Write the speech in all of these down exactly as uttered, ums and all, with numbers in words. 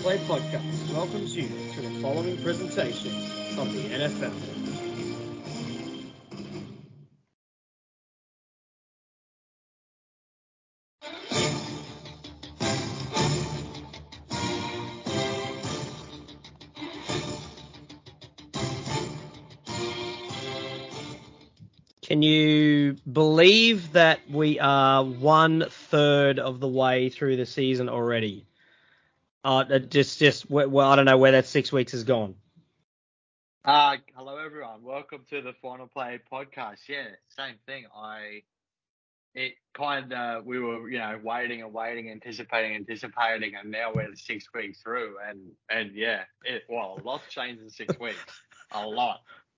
Play Podcast welcomes you to the following presentation of the N F L. Can you believe that we are one third of the way through the season already? Uh, just, just, well, I don't know where that six weeks has gone. Uh, hello everyone. Welcome to the Final Play Podcast. Yeah, same thing. I, it kind of, we were, you know, waiting and waiting, anticipating, anticipating, and now we're six weeks through, and and yeah, it well, a lot's changed in six weeks, a lot.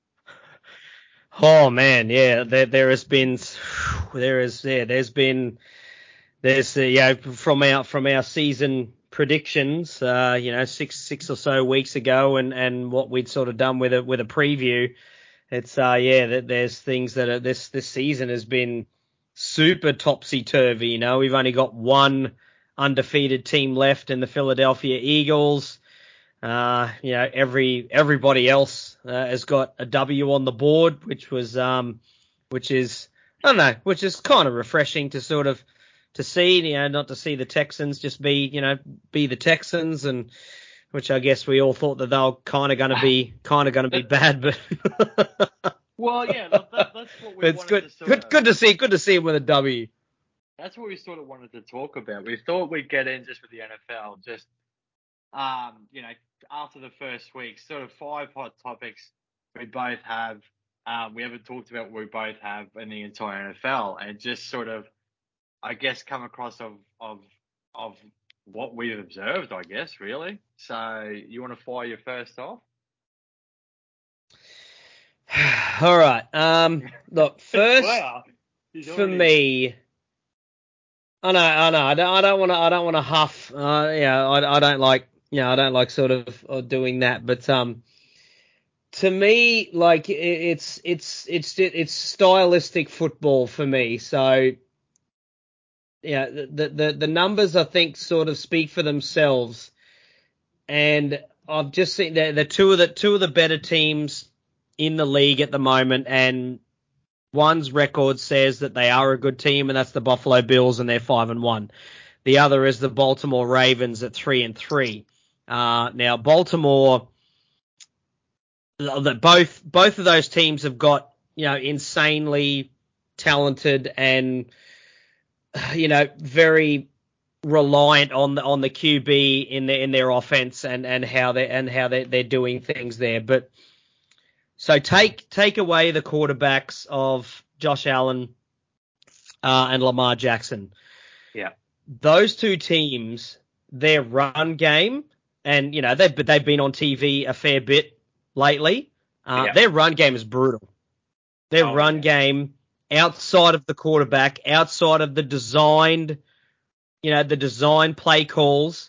Oh man, yeah, there there has been, there is, yeah, there's been, there's, uh, yeah, from our from our season predictions, uh, you know, six six or so weeks ago, and, and what we'd sort of done with a with a preview. It's uh yeah, that there's things that are, this this season has been super topsy turvy. You know, we've only got one undefeated team left in the Philadelphia Eagles. Uh, you know, every everybody else uh, has got a W on the board, which was um, which is I don't know, which is kind of refreshing to sort of to see. You know, not to see the Texans just be you know be the Texans, and which I guess we all thought that they were kind of going to be kind of going to be bad, but well, yeah, that, that, that's what we it's wanted good, to sort good, of. good to see, good to see him with a W. That's what we sort of wanted to talk about. We thought we'd get in just with the N F L, just um, you know, after the first week, sort of five hot topics we both have. Um, we haven't talked about what we both have in the entire N F L, and just sort of, I guess, come across of of of what we've observed. I guess really. So you want to fire your first off? All right. Um, look, first wow, for already... me. I know, I know. I don't, I don't want to. I don't want to huff. Uh, yeah, I, I don't like. You know, I don't like sort of uh, doing that. But um, to me, like it, it's it's it's it's stylistic football for me. So yeah, the the the numbers I think sort of speak for themselves. And I've just seen the the two of the two of the better teams in the league at the moment, and one's record says that they are a good team, and that's the Buffalo Bills, and they're five and one. The other is the Baltimore Ravens at three and three. Uh, now Baltimore, that both both of those teams have got you know insanely talented and you know very reliant on the on the Q B in their in their offense and, and how they and how they they're doing things there. But so take take away the quarterbacks of Josh Allen uh, and Lamar Jackson. Yeah, those two teams, their run game, and you know they've they've been on T V a fair bit lately. Uh, yeah. Their run game is brutal. Their oh, run yeah. game outside of the quarterback, outside of the designed, you know, the design play calls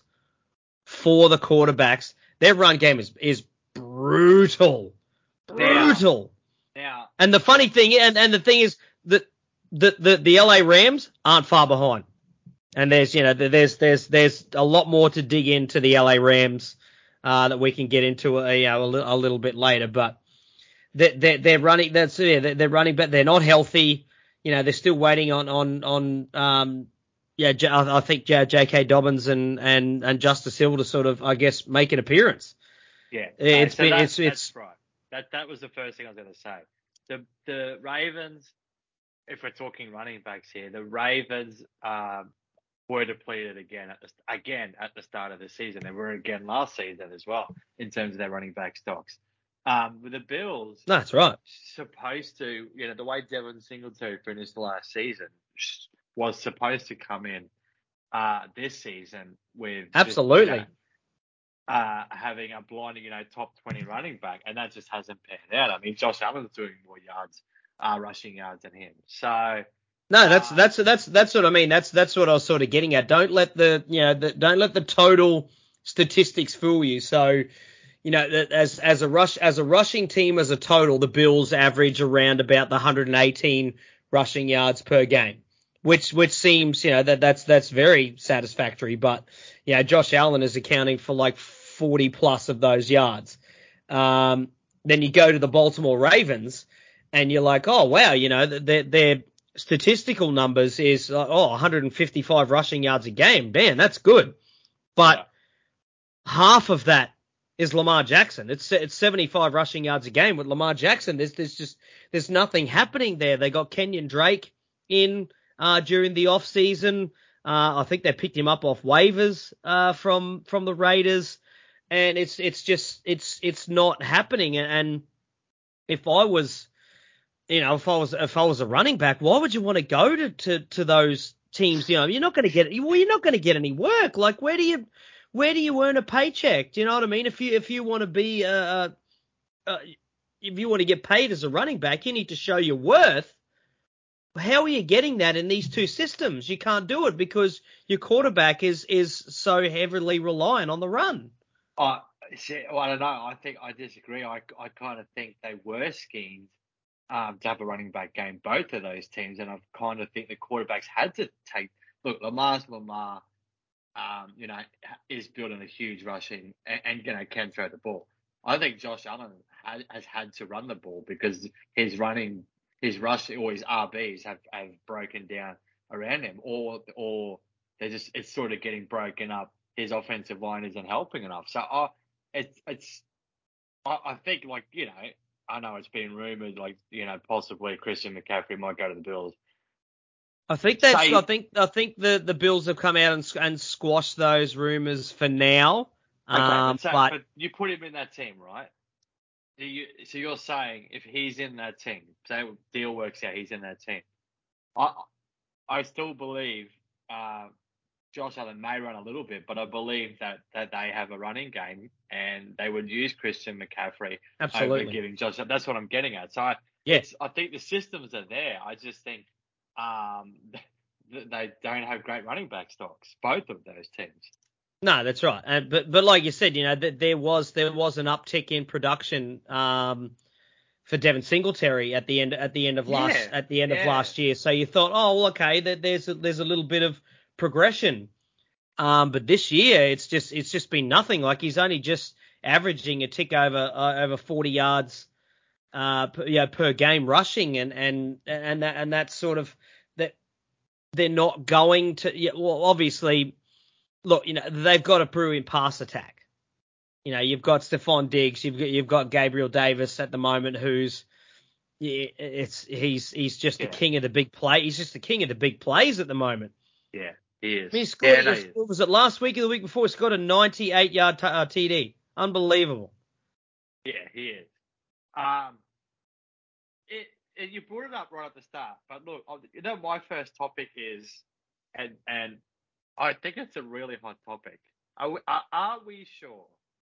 for the quarterbacks, their run game is is brutal. Brutal. Now, now and the funny thing, and, and the thing is that the, the, the L A Rams aren't far behind. And there's, you know, there's there's there's a lot more to dig into the L A Rams uh, that we can get into a, you know, a, little, a little bit later. But they're, they're, they're running. That's yeah, they're, they're running, but they're not healthy. You know, they're still waiting on on on. Um, yeah, I think J K. Dobbins and, and, and Justice Hill to sort of, I guess, make an appearance. Yeah, it's so been that, it's that's it's right. That that was the first thing I was going to say. The the Ravens, if we're talking running backs here, the Ravens um, were depleted again at the again at the start of the season. They were again last season as well in terms of their running back stocks. Um, with the Bills, no, that's right. Supposed to, you know, the way Devin Singletary finished last season was supposed to come in uh, this season with absolutely. Just, you know, Uh, having a blinding, you know, top twenty running back, and that just hasn't panned out. I mean, Josh Allen's doing more yards, uh, rushing yards than him. So no, that's uh, that's that's that's what I mean. That's that's what I was sort of getting at. Don't let the you know the, don't let the total statistics fool you. So you know as as a rush as a rushing team as a total, the Bills average around about the one hundred eighteen rushing yards per game. which which seems, you know, that that's that's very satisfactory. But yeah, Josh Allen is accounting for like forty plus of those yards. Um, then you go to the Baltimore Ravens, and you're like, oh wow, you know, their their statistical numbers is uh, oh one hundred fifty-five rushing yards a game. Damn, that's good. But yeah. half of that is Lamar Jackson. It's it's seventy-five rushing yards a game with Lamar Jackson. There's there's just there's nothing happening there. They got Kenyon Drake in uh, during the off season. Uh, I think they picked him up off waivers uh, from from the Raiders, and it's it's just it's it's not happening. And if I was, you know, if I was if I was a running back, why would you want to go to to, to those teams? You know, you're not going to get well, you're not going to get any work. Like where do you Where do you earn a paycheck? Do you know what I mean? If you if you want to be uh, uh, if you want to get paid as a running back, you need to show your worth. How are you getting that in these two systems? You can't do it because your quarterback is is so heavily reliant on the run. Uh, see, well, I don't know. I think I disagree. I I kind of think they were schemed um, to have a running back game, both of those teams, and I kind of think the quarterbacks had to take. Look, Lamar's Lamar. Um, you know, is building a huge rushing and, and, you know, can throw the ball. I think Josh Allen has, has had to run the ball because his running, his rush or his R Bs have, have broken down around him, or or they're just it's sort of getting broken up. His offensive line isn't helping enough. So I, it's it's I, I think like you know I know it's been rumored like you know possibly Christian McCaffrey might go to the Bills. I think that's. Say, I think. I think the, the Bills have come out and and squashed those rumors for now. Okay, um, but, so, but, but you put him in that team, right? Do you, so you're saying if he's in that team, say deal works out, he's in that team. I I still believe uh, Josh Allen may run a little bit, but I believe that, that they have a running game and they would use Christian McCaffrey absolutely. over giving Josh. That's what I'm getting at. So I, yeah. it's, I think the systems are there. I just think um, they don't have great running back stocks, both of those teams. No, that's right. And but but like you said, you know, that there was there was an uptick in production um, for Devin Singletary at the end at the end of last yeah, at the end yeah. of last year. So you thought, oh, well, okay, that there's a, there's a little bit of progression. Um, but this year, it's just it's just been nothing. Like he's only just averaging a tick over uh, over forty yards, uh, per, yeah, per game rushing, and and and that and that's sort of that they're not going to. Yeah, well, obviously. Look, you know, they've got a brilliant pass attack. You know, you've got Stephon Diggs, you've got you've got Gabriel Davis at the moment, who's it's he's he's just yeah. the king of the big play. He's just the king of the big plays at the moment. Yeah, he is. I mean, he scored, yeah, no, he was, was it last week or the week before? He scored a ninety-eight yard t- uh, T D. Unbelievable. Yeah, he is. Um, it, it you brought it up right at the start, but look, you know, my first topic is, and and. I think it's a really hot topic. Are we, are, are we sure?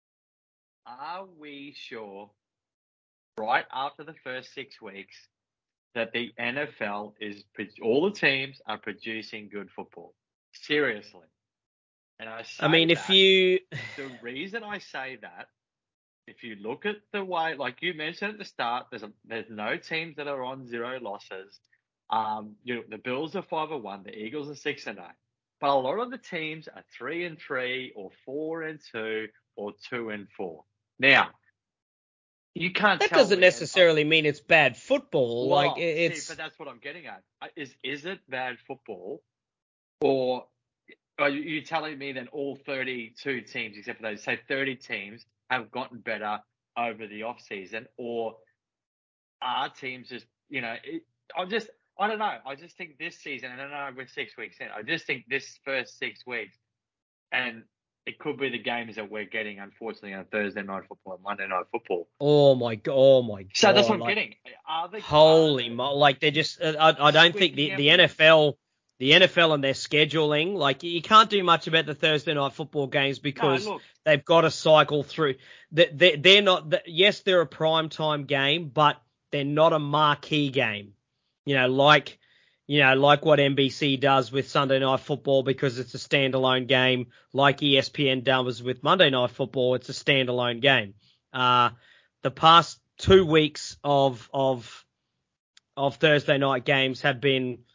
Are we sure, right after the first six weeks, that the N F L is, all the teams are producing good football? Seriously. And I say I mean, that, if you... the reason I say that, if you look at the way, like you mentioned at the start, there's a, there's no teams that are on zero losses. Um, you know, the Bills are five and one, the Eagles are six and eight. But a lot of the teams are three and three, or four and two, or two and four. Now, you can't. That tell doesn't me necessarily mean it's bad football. Well, like it's. See, but that's what I'm getting at. Is is it bad football, or are you telling me that all thirty-two teams, except for those, say thirty teams, have gotten better over the off season, or are teams just, you know, it, I'm just. I don't know. I just think this season, and I know we're six weeks in, I just think this first six weeks, and it could be the games that we're getting, unfortunately, on Thursday night football and Monday night football. Oh my god! Oh my god! So that's what I'm like, getting. Are they, holy, are mo- like they're just. Uh, I, I don't think the, the N F L, the N F L and their scheduling, like you can't do much about the Thursday night football games because no, they've got to cycle through. They, they're not. Yes, they're a prime time game, but they're not a marquee game. You know, like, you know, like what N B C does with Sunday Night Football because it's a standalone game, like E S P N does with Monday Night Football, it's a standalone game. Uh, the past two weeks of of of Thursday night games have been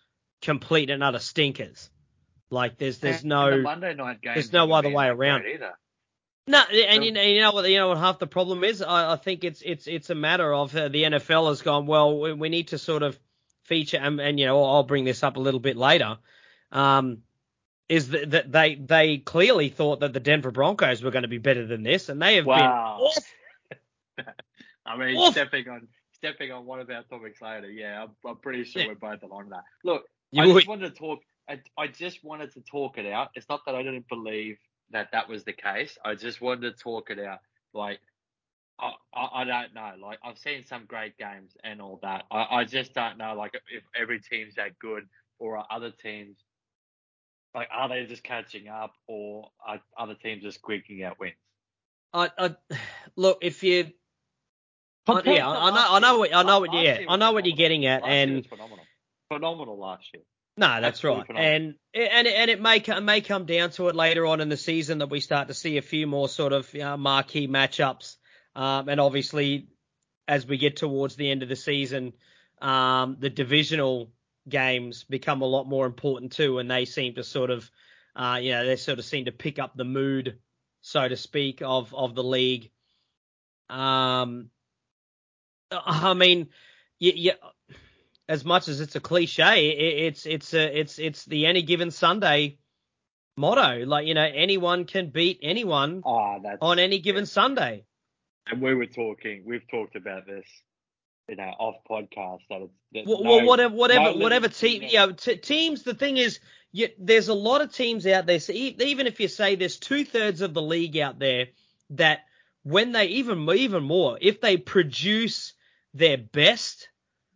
complete and utter stinkers. Like there's there's and no the Monday night games there's no haven't other been way that around. great either. No, and So- you know, you know what you know what half the problem is. I, I think it's it's it's a matter of uh, the N F L has gone, well, we, we need to sort of feature and, and you know I'll bring this up a little bit later. Um, is that, that they they clearly thought that the Denver Broncos were going to be better than this, and they have Wow. been awful. I mean, Oof. stepping on stepping on one of our topics later. Yeah, I'm, I'm pretty sure Yeah. we're both along that. Look, You I would- just wanted to talk. I, I just wanted to talk it out. It's not that I didn't believe that that was the case. I just wanted to talk it out. Like, I, I, I don't know. Like, I've seen some great games and all that. I, I just don't know. Like, if every team's that good, or are other teams like are they just catching up, or are other teams just squeaking out wins? I, I look if you. I, Compared yeah, to I know, last I know year. what, I know what, Last yeah, year I was know what you're phenomenal. getting at, Last year and was phenomenal. Phenomenal last year. no, that's Absolutely right, phenomenal. and and and it may it may come down to it later on in the season that we start to see a few more sort of you know, marquee matchups, um, and obviously as we get towards the end of the season, um, the divisional games become a lot more important too, and they seem to sort of, uh, you know, they sort of seem to pick up the mood, so to speak, of of the league. Um, I mean, you, you, as much as it's a cliche, it, it's it's a, it's it's the any given Sunday motto. Like you know, anyone can beat anyone Oh, that's on any given yeah. Sunday. And we were talking. We've talked about this, you know, off podcast. That it's that Well, no, whatever, whatever, no living whatever team. team You know, t- teams. The thing is, you, there's a lot of teams out there. So e- even if you say there's two thirds of the league out there that when they even even more, if they produce their best,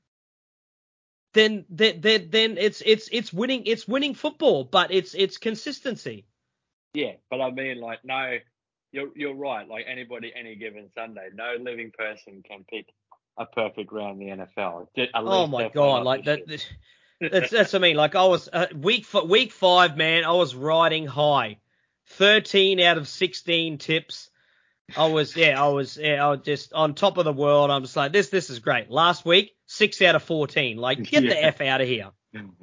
then then then it's it's it's winning it's winning football, but it's it's consistency. Yeah, but I mean, like, no, you're you're right. Like anybody, any given Sunday, no living person can pick a perfect round in the N F L. At Oh least my definitely god, not like this that. year. That's that's what I mean. Like I was uh, week f- week five, man. I was riding high, thirteen out of sixteen tips. I was yeah, I was yeah, I was just on top of the world. I'm just like this. This is great. Last week, six out of fourteen. Like get Yeah. the f out of here.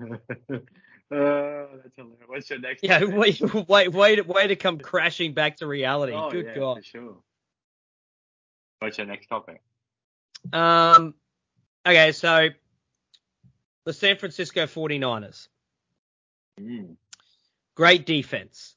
Oh, that's hilarious. What's your next? Yeah, topic? wait, wait, way to way to come crashing back to reality. Oh Good yeah, God. for sure. What's your next topic? Um. Okay, so the San Francisco forty-niners. Mm. Great defense.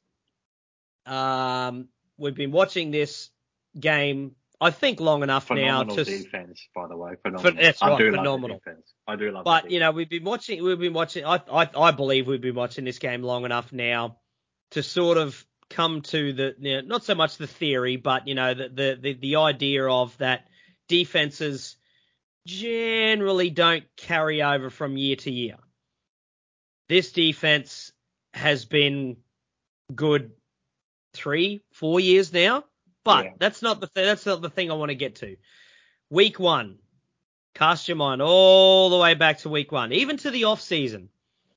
Um, we've been watching this game, I think, long enough Phenomenal now to. defense, by the way. Phenomenal. That's I right, do phenomenal. love the defense. I do love. But the you know, we've been watching. We've been watching. I, I, I believe we've been watching this game long enough now to sort of come to the, you know, not so much the theory, but you know, the the the, the idea of that defenses generally don't carry over from year to year. This defense has been good three, four years now, but Yeah. that's not the th- that's not the thing I want to get to. Week one, cast your mind all the way back to week one, even to the off season.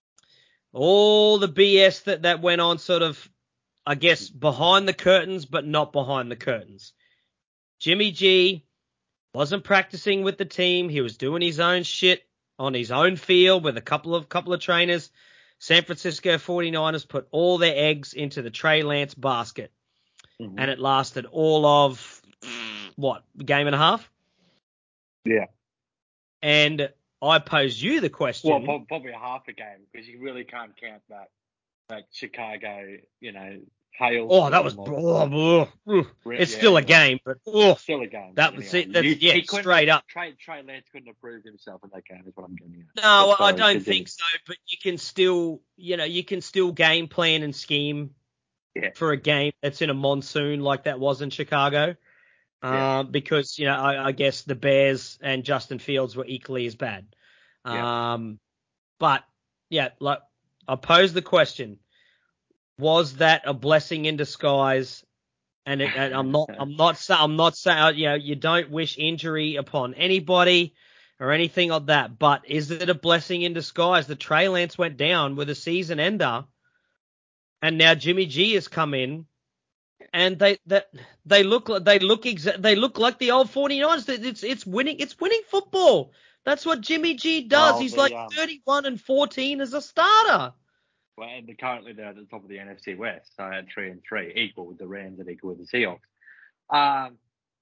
All the B S that that went on, sort of, I guess, behind the curtains, but not behind the curtains. Jimmy G wasn't practicing with the team. He was doing his own shit on his own field with a couple of couple of trainers. San Francisco forty-niners put all their eggs into the Trey Lance basket. Mm-hmm. And it lasted all of, what, a game and a half? Yeah. And I posed you the question. Well, pro- probably a half a game because you really can't count that that Chicago, you know, hail. Oh, that was. Oh, oh, it's yeah, still a anyway. game, but oh, Still a game. that but was anyway, it. That's, you- yeah, he couldn't straight have- up. Trey, Trey Lance couldn't have proved himself in that game. Is what I'm getting at. No, But I sorry, don't continue. think so. But you can still, you know, you can still game plan and scheme Yeah. for a game that's in a monsoon like that was in Chicago. Yeah. Um, because, you know, I, I guess the Bears and Justin Fields were equally as bad. Yeah. Um, but yeah, like I posed the question: was that a blessing in disguise? And, it, and I'm not, I'm not, sa- I'm not saying, you know, you don't wish injury upon anybody or anything like that. But is it a blessing in disguise that Trey Lance went down with a season ender, and now Jimmy G has come in, and they that they look like they look exa- they look like the old forty-niners. It's it's winning, it's winning football. That's what Jimmy G does. Well, He's the, like um, thirty-one and fourteen as a starter. well, and they're currently they're at the top of the N F C West, so at three and three, equal with the Rams and equal with the Seahawks. Um,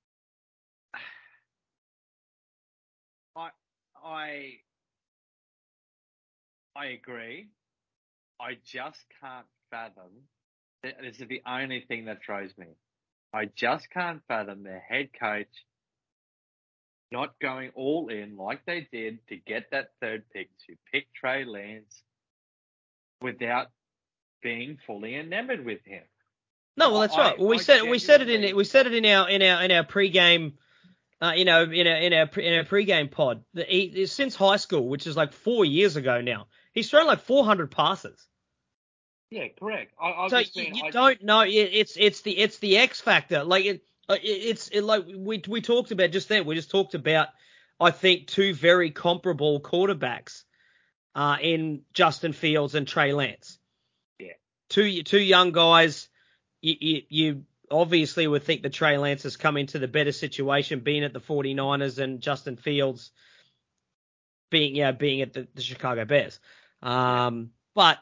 I I I agree. I just can't fathom. This is the only thing that throws me. I just can't fathom their head coach not going all in like they did to get that third pick, to pick Trey Lance without being fully enamored with him. No, well, that's I, right. Well, we I said we said it genuinely, in we said it in our in our in our pregame, uh, you know, in our in our in our pregame pod. That he, since high school, which is like four years ago now, he's thrown like four hundred passes. Yeah, correct. I, I So just you, mean, you I, don't know. It, it's it's the it's the X factor. Like it, uh, it it's it, like we we talked about just then. We just talked about, I think, two very comparable quarterbacks, uh, in Justin Fields and Trey Lance. yeah, Two two young guys. You, you, you obviously would think that Trey Lance has come into the better situation being at the 49ers and Justin Fields being, yeah, being at the, the Chicago Bears. Um, yeah. But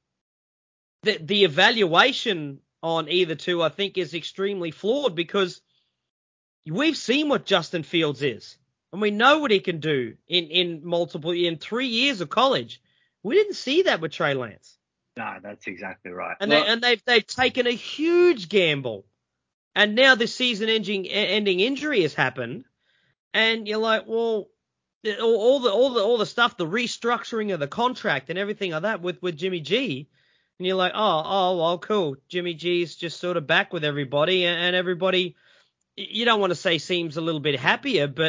the, the evaluation on either two, I think, is extremely flawed because we've seen what Justin Fields is and we know what he can do in, in multiple, in three years of college. We didn't see that with Trey Lance. No, that's exactly right. And Look, they and they've they've taken a huge gamble, and now this season-ending ending injury has happened, and you're like, well, all, all the all the all the stuff, the restructuring of the contract and everything like that with with Jimmy G, and you're like, oh oh well, cool, Jimmy G's just sort of back with everybody, and everybody, you don't want to say seems a little bit happier, but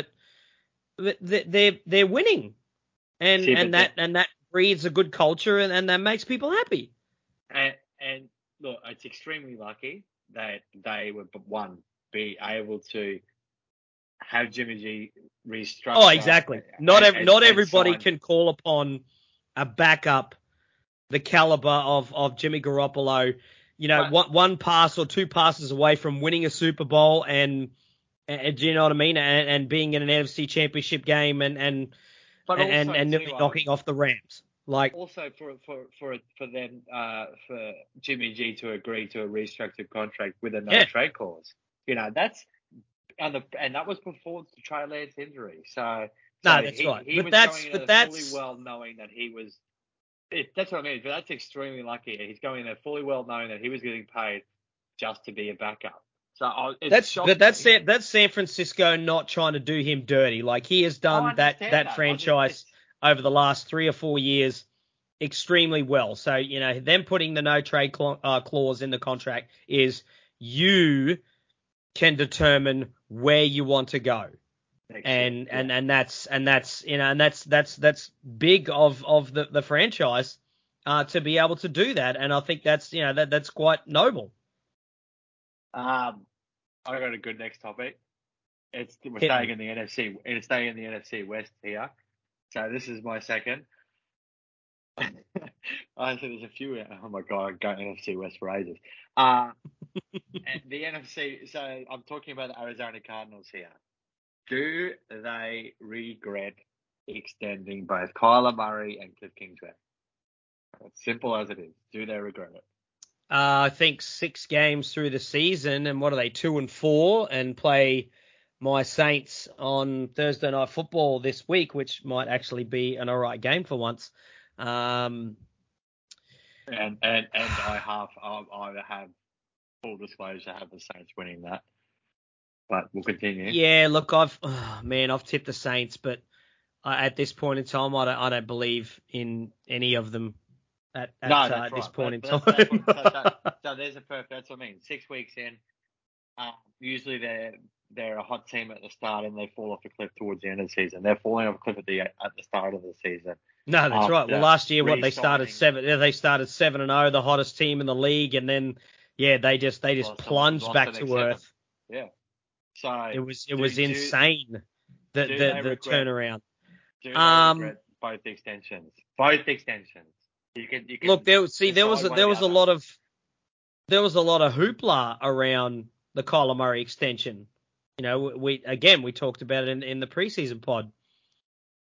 they're they're winning, and see, and that and that breeds a good culture, and, and that makes people happy. And, and look, it's extremely lucky that they were, one, be able to have Jimmy G restructure. Oh, exactly. Not and, ev- not and everybody sign. can call upon a backup the caliber of, of Jimmy Garoppolo. You know, But, one, one pass or two passes away from winning a Super Bowl, and, and do you know what I mean? And, and being in an N F C Championship game, and and but and, also and nearly too, um, knocking off the Rams. Like also for for for for them uh, for Jimmy G to agree to a restructured contract with a no yeah. trade clause. You know, that's and the and that was before the Trey Lance injury. So, so no, that's he, right. he But was that's going in but there fully that's well knowing that he was. It, that's what I mean. But that's extremely lucky. He's going in there fully well knowing that he was getting paid just to be a backup. So I, it that's but that's me. San, that's San Francisco not trying to do him dirty. Like he has done that that, that franchise just, over the last three or four years extremely well. So, you know, them putting the no trade cl- uh, clause in the contract is you can determine where you want to go. And, year, and, yeah. and that's, and that's, you know, and that's, that's, that's big of, of the, the franchise, uh, to be able to do that. And I think that's, you know, that, that's quite noble. Um, I got a good next topic. It's we're Hit staying me. in the N F C. We're staying in the N F C West here. So this is my second. I think there's a few. Oh my god, I'm going N F C West for ages. Uh, the N F C. So I'm talking about the Arizona Cardinals here. Do they regret extending both Kyler Murray and Cliff Kingsbury? As simple as it is. Do they regret it? Uh, I think six games through the season, and what are they, two and four, and play my Saints on Thursday Night Football this week, which might actually be an all right game for once. Um, and and and I have I, I have full disclosure, I have the Saints winning that. But we'll continue. Yeah, look, I've oh, man, I've tipped the Saints, but I, at this point in time, I don't, I don't believe in any of them. At, at, no, uh, that's at this right. point But, in but time. that's, that's what, so, so, so there's a perfect. That's what I mean. Six weeks in, um, usually they're they're a hot team at the start and they fall off a cliff towards the end of the season. They're falling off a cliff at the at the start of the season. No, that's right. Well, last year, what they started seven, they started seven and zero, the hottest team in the league, and then yeah, they just they just plunged back to earth. Yeah. So it was it do, was do, insane the the, the regret, turnaround. Do um, they regret both extensions? Both extensions. You can you can look there. See, there was a, there was a lot of there was a lot of hoopla around the Kyler Murray extension. You know, we again we talked about it in, in the preseason pod.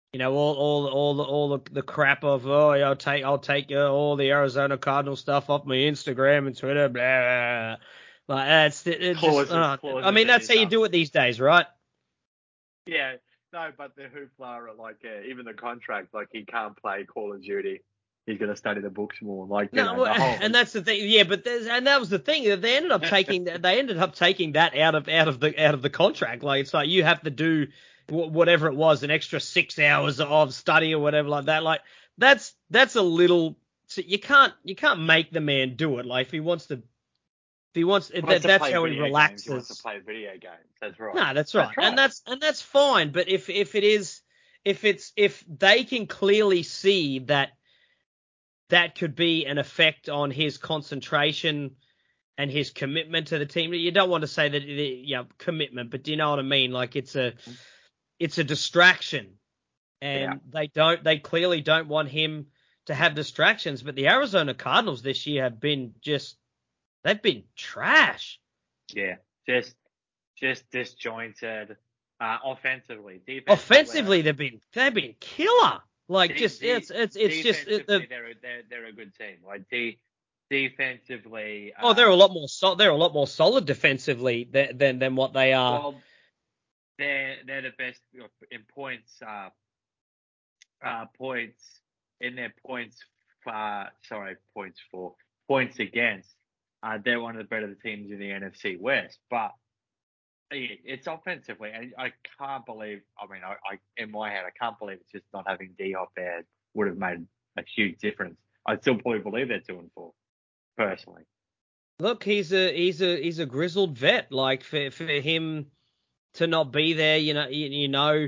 You know, all all all the all the, the crap of oh, I'll take I'll take uh, all the Arizona Cardinal stuff off my Instagram and Twitter, blah, blah, blah. Like that's it just. Clauses, Uh, clauses I mean, in that's his how you um, do it these days, right? Yeah, no, but the hoopla, like uh, even the contract, like he can't play Call of Duty. He's going to study the books more. Like you No, know, the whole. and that's the thing. Yeah, but there's, and that was the thing that they ended up taking. They ended up taking that out of out of the out of the contract. Like it's like you have to do whatever it was, an extra six hours of study or whatever like that. Like that's that's a little. You can't you can't make the man do it. Like if he wants to, if he wants, He wants that, to that's play how he video games. He wants to relaxes. play video games. That's right. No, that's right, That's and right. that's and that's fine. But if if it is, if it's if they can clearly see that that could be an effect on his concentration and his commitment to the team. You don't want to say that, yeah, commitment, but do you know what I mean? Like it's a, it's a distraction, and Yeah. they don't, they clearly don't want him to have distractions. But the Arizona Cardinals this year have been just, they've been trash. Yeah, just just disjointed. Uh, offensively, defensively, Offensively, they've been, they've been killer. Like de- just, de- it's, it's, it's just defensively, the. they're, they're they're a good team. Like de- defensively, Oh, they're a um, lot more sol- they're a lot more solid defensively than than, than what they are. well, they're they're the best in points. Uh, uh, points in their points. Uh, sorry, points for points against. Uh, they're one of the better teams in the N F C West, but it's offensively, and I can't believe. I mean, I, I in my head, I can't believe it's just not having D-Hop there would have made a huge difference. I still probably believe they're two and four, personally. Look, he's a he's a he's a grizzled vet. Like for for him to not be there, you know, you, you know,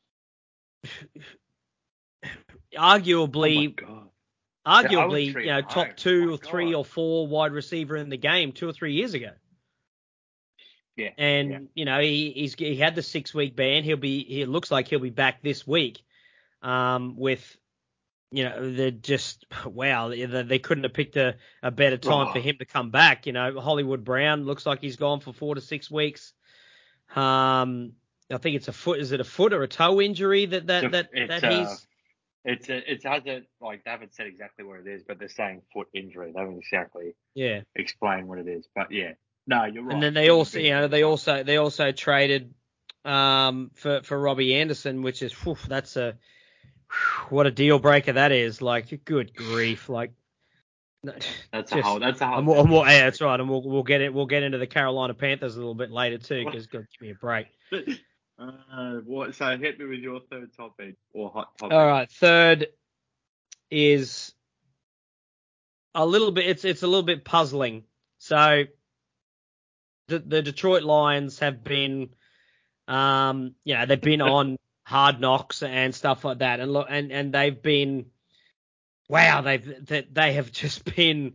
arguably, Oh my god, arguably, you know, top two oh or three god. or four wide receiver in the game two or three years ago. Yeah, and yeah. you know he he's he had the six week ban. He'll be he looks like he'll be back this week. Um, with you know they're just wow they, they couldn't have picked a, a better time Oh. for him to come back. You know Hollywood Brown looks like he's gone for four to six weeks. Um, I think it's a foot. Is it a foot or a toe injury that that that, It's that uh, he's? it's a, it hasn't like they haven't said exactly what it is, but they're saying foot injury. They haven't exactly Yeah. explained what it is, but yeah, no, you're right. And then they also, you know, they also they also traded um for for Robbie Anderson, which is whew, that's a whew, what a deal breaker that is. Like, good grief, like. That's Just, a whole. That's a whole. and we'll, and we'll, yeah, that's right, and we'll we'll get it. We'll get into the Carolina Panthers a little bit later too, because give me a break. Uh, what? So hit me with your third topic or hot topic. All right, third is a little bit. It's it's a little bit puzzling. So the the Detroit Lions have been, um, you know, they've been on Hard Knocks and stuff like that, and look, and and they've been, wow, they've that they have just been.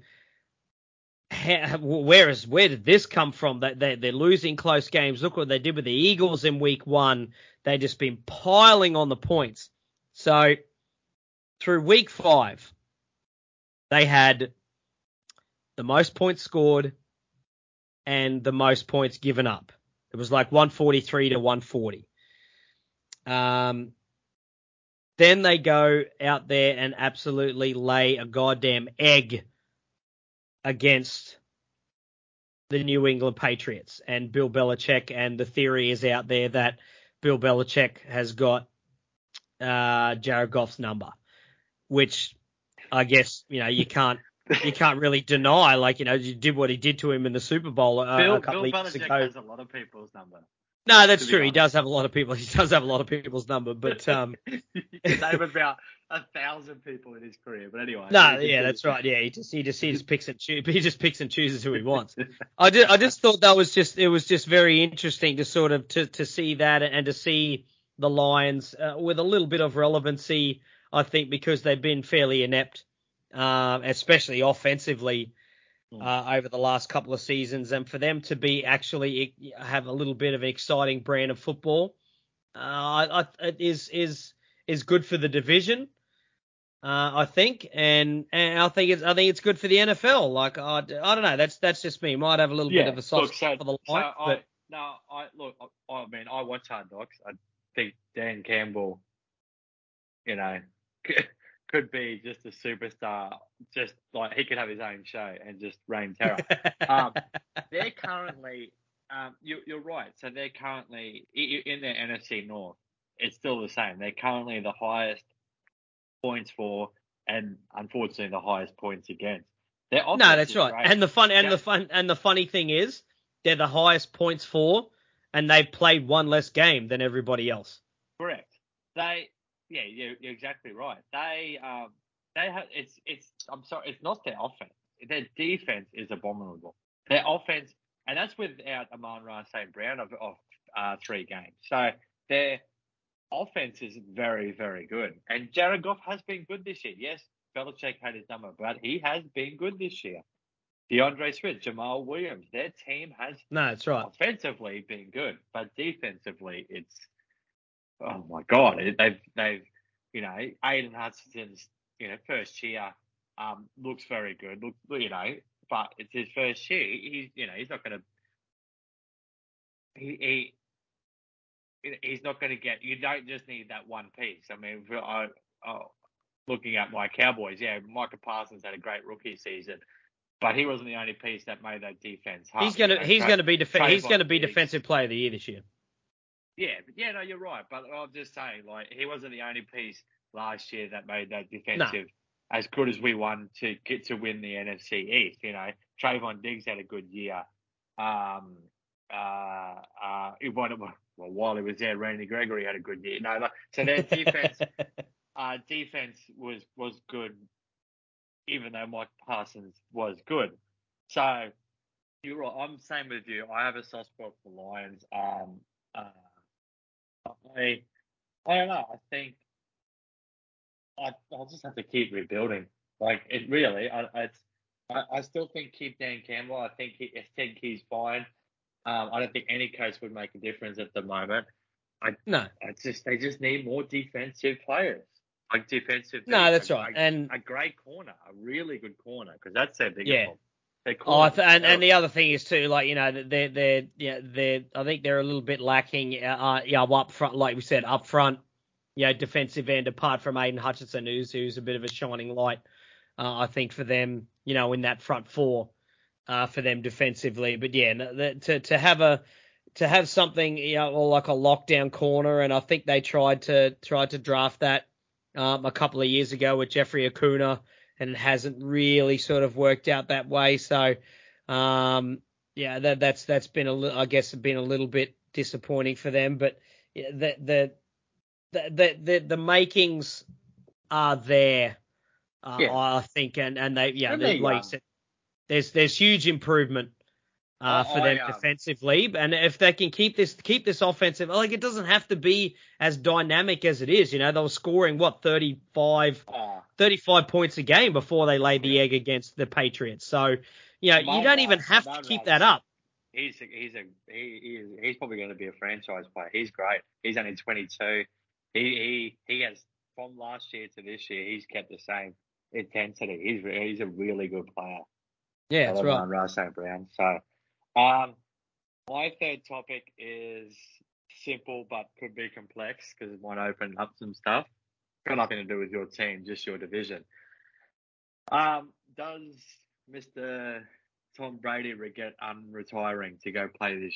Where is where did this come from? That they, they're losing close games. Look what they did with the Eagles in week one. They just been piling on the points. So through week five, they had the most points scored and the most points given up. It was like one forty-three to one forty. Um, then they go out there and absolutely lay a goddamn egg against the New England Patriots and Bill Belichick, and the theory is out there that Bill Belichick has got uh, Jared Goff's number, which I guess you know you can't you can't really deny. Like you know, you did what he did to him in the Super Bowl a, Bill, a couple Bill of years Belichick ago. has a lot of people's number. No, that's true. He does have a lot of people. He does have a lot of people's number, but um, he name about a thousand people in his career. But anyway, no, yeah, that's right. Yeah, he just he just he just picks and chooses. He just picks and chooses who he wants. I just I just thought that was just it was just very interesting to sort of to to see that and to see the Lions uh, with a little bit of relevancy. I think because they've been fairly inept, uh, especially offensively. Uh, over the last couple of seasons, and for them to be actually have a little bit of an exciting brand of football, uh, I, I, it is is is good for the division, uh, I think, and and I think it's I think it's good for the N F L. Like I, I don't know, that's that's just me. Might have a little yeah, bit of a soft look, so, spot for the so Lions, I but no, I look, I, I mean, I watch Hard Knocks. I think Dan Campbell you know, could, could be just a superstar. Just like he could have his own show and just reign terror. um, they're currently, um, you, you're right. So they're currently in their N F C North. It's still the same. They're currently the highest points for, and unfortunately the highest points against. Their offense No, that's is right. great. And the fun and Yeah. the fun and the funny thing is, they're the highest points for, and they've played one less game than everybody else. Correct. They, yeah, you're, you're exactly right. They, um, they have. It's, it's. I'm sorry, it's not their offense. Their defense is abominable. Their offense, and that's without Amon-Ra Saint Brown of, of uh, three games. So their offense is very, very good. And Jared Goff has been good this year. Yes, Belichick had his number, but he has been good this year. DeAndre Swift, Jamal Williams, their team has No, that's right. offensively been good, but defensively, it's oh my god, they've they've you know Aiden Hutchinson's you know first year um looks very good, look you know, but it's his first year. He's you know he's not going to he he he's not going to get. You don't just need that one piece. I mean, for, I, oh, looking at my Cowboys, yeah, Micah Parsons had a great rookie season. But he wasn't the only piece that made that defense hard. He's gonna you know, he's Tra- gonna be def- he's Trayvon gonna be Diggs. defensive player of the year this year. Yeah, but yeah, no, you're right. But I'm just saying, like, he wasn't the only piece last year that made that defensive no. as good as we won to get to win the N F C East. You know, Trayvon Diggs had a good year. Um, uh, uh, it won, well, while he was there, Randy Gregory had a good year. No, like, so their defense, uh, defense was was good, even though Mike Parsons was good. So you're right. I'm same with you. I have a soft spot for Lions. Um, uh, I, I don't know. I think I, I'll just have to keep rebuilding. Like it really. I, it's, I, I still think keep Dan Campbell. I think he, I think he's fine. Um, I don't think any coach would make a difference at the moment. I no. I just they just need more defensive players. Like defensive. No, that's a, right. A, and a great corner, a really good corner, because that's their biggest yeah. problem. Oh, th- and, and the other thing is too, like you know, they're they're yeah they're I think they're a little bit lacking, uh, yeah, up front, like we said, up front, you know, defensive end. Apart from Aiden Hutchinson, who's who's a bit of a shining light, uh, I think for them, you know, in that front four, uh, for them defensively. But yeah, the, to to have a to have something, you know, or like a lockdown corner, and I think they tried to tried to draft that um, a couple of years ago with Jeffrey Acuna. And it hasn't really sort of worked out that way. So, um, yeah, that, that's that's been a little, I guess, been a little bit disappointing for them. But yeah, the, the the the the makings are there, uh, yeah. I think, and and they yeah, they, like you said, there's there's huge improvement uh, for I, them I, defensively, um, and if they can keep this keep this offensive, like it doesn't have to be as dynamic as it is. You know, they were scoring what thirty-five, uh, thirty-five points a game before they laid the yeah. egg against the Patriots. So, you know, Amon you don't Ra, even have Amon to keep Ra, that up. He's a, he's a he, he's he's probably going to be a franchise player. He's great. He's only twenty-two. He he he has from last year to this year. He's kept the same intensity. He's he's a really good player. Yeah, that's right. Amon-Ra Saint Brown. So. Um, my third topic is simple but could be complex because it might open up some stuff. Got nothing to do with your team, just your division. Um, does Mister Tom Brady regret unretiring to go play this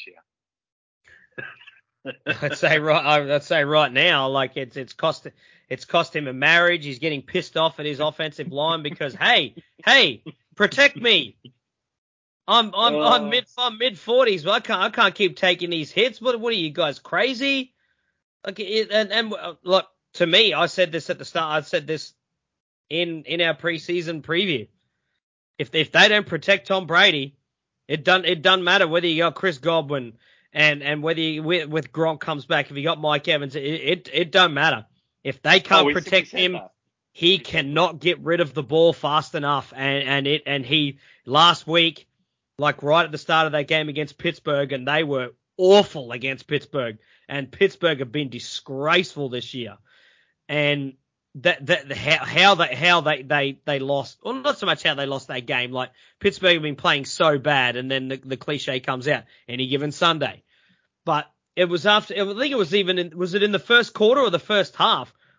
year? I'd say right. I'd say right now, like it's it's cost it's cost him a marriage. He's getting pissed off at his offensive line because hey, hey, protect me. I'm I'm uh, I'm mid I'm mid forties, but I can't I can't keep taking these hits. What what are you guys crazy? Like it, and and look, to me, I said this at the start. I said this in in our preseason preview. If if they don't protect Tom Brady, it doesn't it doesn't matter whether you got Chris Godwin and and whether you, with, with Gronk comes back. If you got Mike Evans, it it, it don't matter. If they can't oh, protect him, that. he we cannot get rid of the ball fast enough. And and it and he last week. Like right at the start of that game against Pittsburgh, and they were awful against Pittsburgh. And Pittsburgh have been disgraceful this year. And that that how how they how they, they, they lost, well not so much how they lost that game. Like Pittsburgh have been playing so bad, and then the, the cliche comes out any given Sunday. But it was after I think it was even in, was it in the first quarter or the first half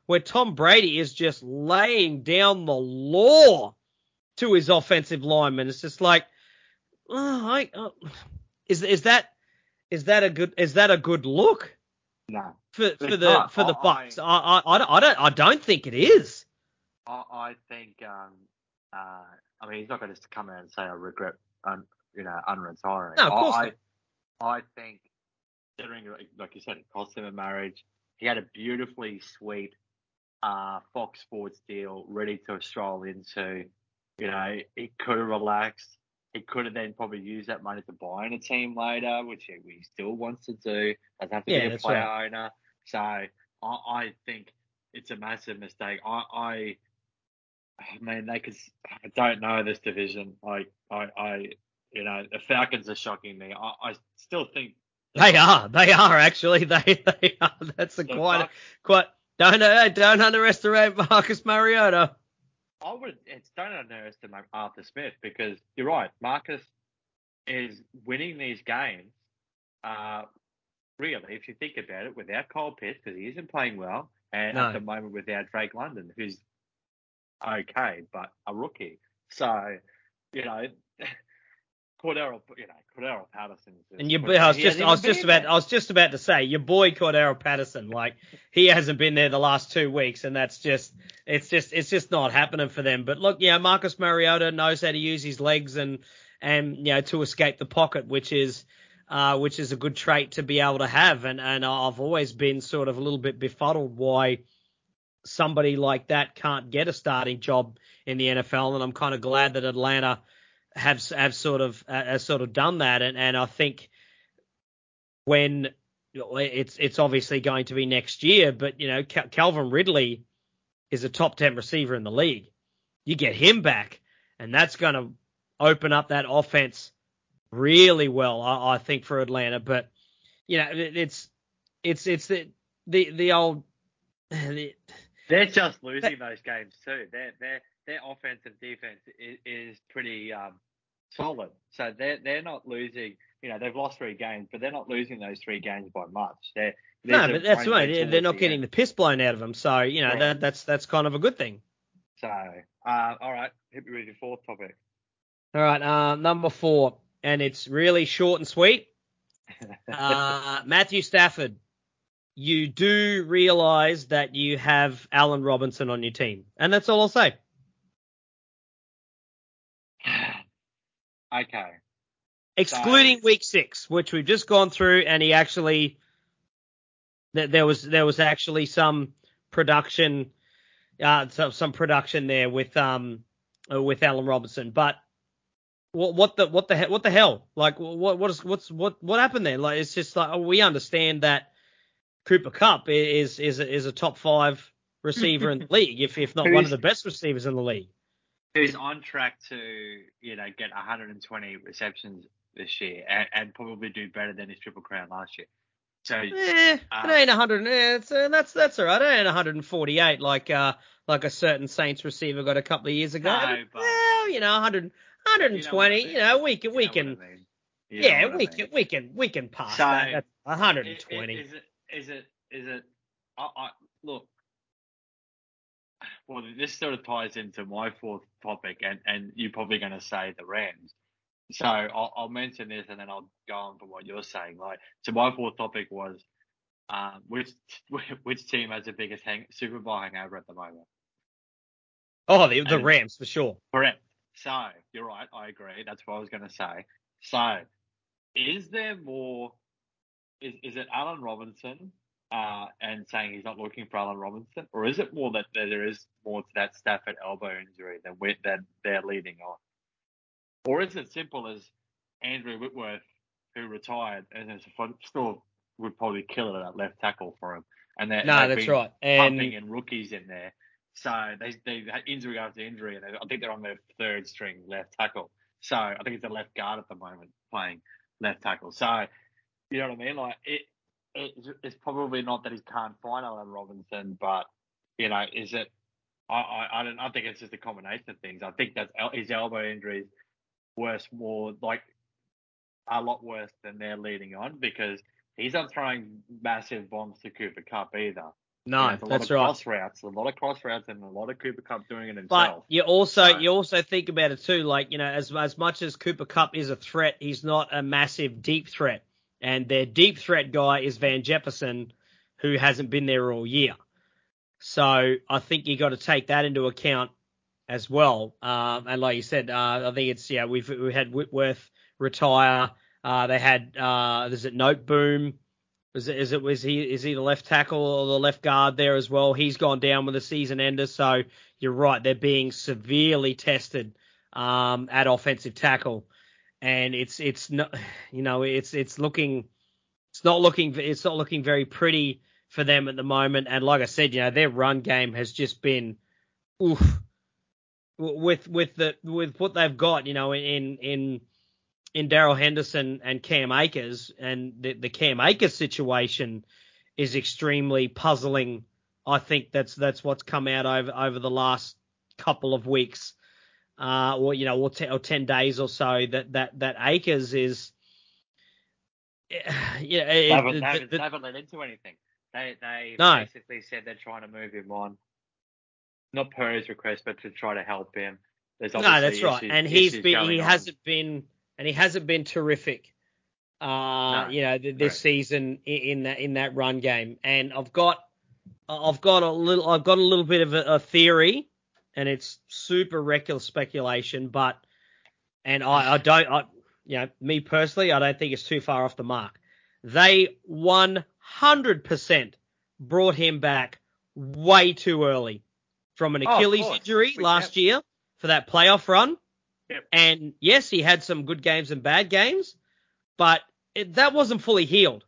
where Tom Brady is just laying down the law to his offensive linemen. It's just like, oh, I, oh, is is that is that a good is that a good look? No, for for it's the not. for the I, Bucks. I, I I don't I don't I don't think it is. I, I think um uh I mean he's not going to come out and say I regret un, you know unretiring. No, of course I, not. I I think considering like you said it cost him a marriage. He had a beautifully sweet uh Fox Sports deal ready to stroll into. You know he could have relaxed. He could have then probably used that money to buy in a team later, which he, he still wants to do. Doesn't have to Yeah, be a that's player right. owner. So I, I think it's a massive mistake. I, I, I mean, they could. I don't know this division. I, I, I you know, the Falcons are shocking me. I, I still think the They Bucks, are. They are actually. They they are. That's a the quite Bucks. quite. Don't uh, don't underestimate Marcus Mariota. I would. It's don't underestimate Arthur Smith because you're right. Marcus is winning these games. Uh, really, if you think about it, without Cole Pitts because he isn't playing well, and at No. the moment without Drake London, who's okay but a rookie. So, you know, Cordero, you know, Cordero Patterson is And just you, put, I was he just, hasn't I was even just been about, there. I was just about to say, your boy Cordero Patterson, like he hasn't been there the last two weeks, and that's just, it's just, it's just not happening for them. But look, yeah, Marcus Mariota knows how to use his legs and, and you know, to escape the pocket, which is, uh, which is a good trait to be able to have. And and I've always been sort of a little bit befuddled why somebody like that can't get a starting job in the N F L, and I'm kind of glad that Atlanta have have sort of uh, has sort of done that, and and I think when it's it's obviously going to be next year, but you know Cal- Calvin Ridley is a top ten receiver in the league. You get him back, and that's going to open up that offense really well, I, I think, for Atlanta. But you know, it, it's it's it's the the the old. The, They're just losing those games too. Their their their offensive defense is, is pretty um, solid. So they're they're not losing. You know, they've lost three games, but they're not losing those three games by much. They're, there's No, a but that's range right. there They're they're towards not the getting end. the piss blown out of them. So, you know, Right. that that's that's kind of a good thing. So, uh, all right, hit me with your fourth topic. All right, uh, number four, and it's really short and sweet. Uh, Matthew Stafford, you do realize that you have Allen Robinson on your team, and that's all I'll say. Okay. Excluding So, week six, which we've just gone through, and he actually there was there was actually some production, uh, some some production there with um with Allen Robinson, but. What what the what the he- what the hell? Like what what is what's what what happened there? Like it's just like oh, we understand that Cooper Kupp is is a, is a top five receiver in the league, if if not one of who's the best receivers in the league. who's on track to you know get one hundred twenty receptions this year and, and probably do better than his triple crown last year. So, Eh, it um, ain't one hundred. Eh, it's, uh, that's that's all right. It ain't one hundred forty-eight like uh like a certain Saints receiver got a couple of years ago. no, But, but well, you know, one hundred, you know what I one twenty. mean. You know, we can You we know what I can mean. You know yeah what I we mean. can we can we can pass So, that. That's one hundred twenty. is it is it is it? I, I look. Well, this sort of ties into my fourth topic, and, and you're probably going to say the Rams. So I'll, I'll mention this, and then I'll go on for what you're saying. Like, so my fourth topic was um, which which team has the biggest hang, Super Bowl hangover at the moment? Oh, the the And Rams for sure. correct. So you're right. I agree. That's what I was going to say. So is there more? Is is it Allen Robinson? Uh, and saying he's not looking for Allen Robinson, or is it more that there is more to that Stafford elbow injury than we, than they're leading on, or is it simple as Andrew Whitworth, who retired and is still would probably kill it at left tackle for him, and, they, and No, they've that's been right. pumping And in rookies in there, so they they had injury after injury, and they, I think they're on their third string left tackle. So I think it's a left guard at the moment playing left tackle. So you know what I mean? Like it, it it's probably not that he can't find Allen Robinson, but you know, is it? I, I, I don't. I think it's just a combination of things. I think that his elbow injuries worse, more like a lot worse than they're leading on because he's not throwing massive bombs to Cooper Kupp either. No, You know, it's a lot that's of right. cross routes, a lot of cross routes, and a lot of Cooper Cup doing it himself. But you also So- you also think about it too, like, you know, as as much as Cooper Cup is a threat, he's not a massive deep threat. And their deep threat guy is Van Jefferson, who hasn't been there all year. So I think you got to take that into account as well. Um, and like you said, uh, I think it's yeah we've we had Whitworth retire. Uh, they had uh, is it Noteboom? Is it, is it was he is he the left tackle or the left guard there as well? He's gone down with a season ender, so you're right. They're being severely tested um, at offensive tackle, and it's it's not you know it's it's looking it's not looking it's not looking very pretty for them at the moment. And like I said, you know their run game has just been oof with with the with what they've got, you know in in in Darrell Henderson and Cam Akers, and the, the Cam Akers situation is extremely puzzling. I think that's that's what's come out over over the last couple of weeks, uh, or you know, or, t- or ten days or so. That that that Akers is, yeah, They it, haven't, the, they, haven't, the, they haven't led into anything. They they no, basically said they're trying to move him on, not per his request, but to try to help him. There's obviously no, that's right. issues, And he's issues been he going on. hasn't been and he hasn't been terrific. Uh, No, you know, th- this correct. season in, in that in that run game, and I've got I've got a little I've got a little bit of a, a theory, and it's super reckless speculation, but and I, I don't I you know me personally I don't think it's too far off the mark. They one hundred percent brought him back way too early from an Oh, of Achilles course. injury We last kept- year for that playoff run. Yep. And yes, he had some good games and bad games, but it, that wasn't fully healed.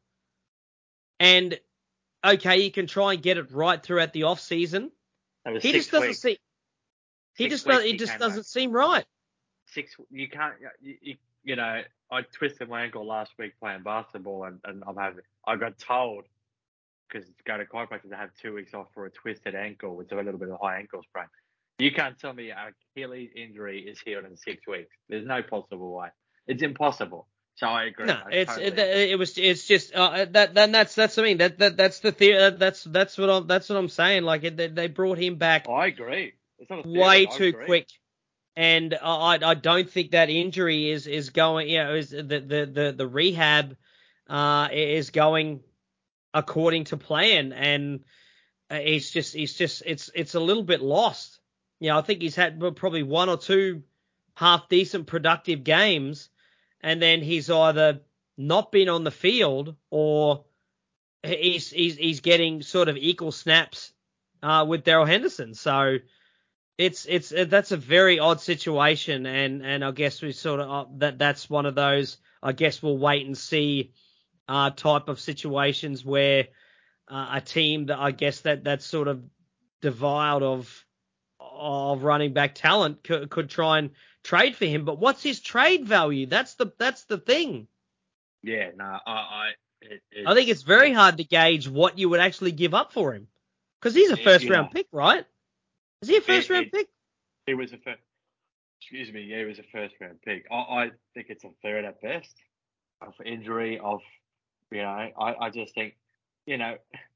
And okay, you can try and get it right throughout the off season. That was He six just doesn't weeks. see. He Six just weeks does. he It just came doesn't back. seem right. Six. You can't. You, you, you know, I twisted my ankle last week playing basketball, and, and I'm having. I got told because to go to chiropractor to have two weeks off for a twisted ankle, which is a little bit of a high ankle sprain. You can't tell me an Achilles injury is healed in six weeks. There's no possible way. It's impossible. So I agree. No, I it's totally it, it was it's just uh, that then that's that's what I mean that that that's the theory that's that's what I'm that's what I'm saying. Like it, they, they brought him back I agree. It's not a theory, way I too agree. quick, and I I don't think that injury is is going. You know, is the the the, the rehab uh is going according to plan, and he's just he's just it's it's a little bit lost. You know, I think he's had probably one or two half decent productive games, and then he's either not been on the field or he's he's he's getting sort of equal snaps uh, with Darrell Henderson. So it's it's that's a very odd situation, and and I guess we sort of uh, that that's one of those. I guess we'll wait and see uh, type of situations where uh, a team that I guess that that's sort of devoid of of running back talent could, could try and trade for him. But what's his trade value? That's the that's the thing. Yeah, no, I, I, it, I think it's very hard to gauge what you would actually give up for him, because he's a It- first yeah. round pick, right? Is he a first It- round it- pick? He was a first. Excuse me. Yeah, he was a first round pick. I, I think it's a third at best. Of injury, of you know, I, I just think, you know,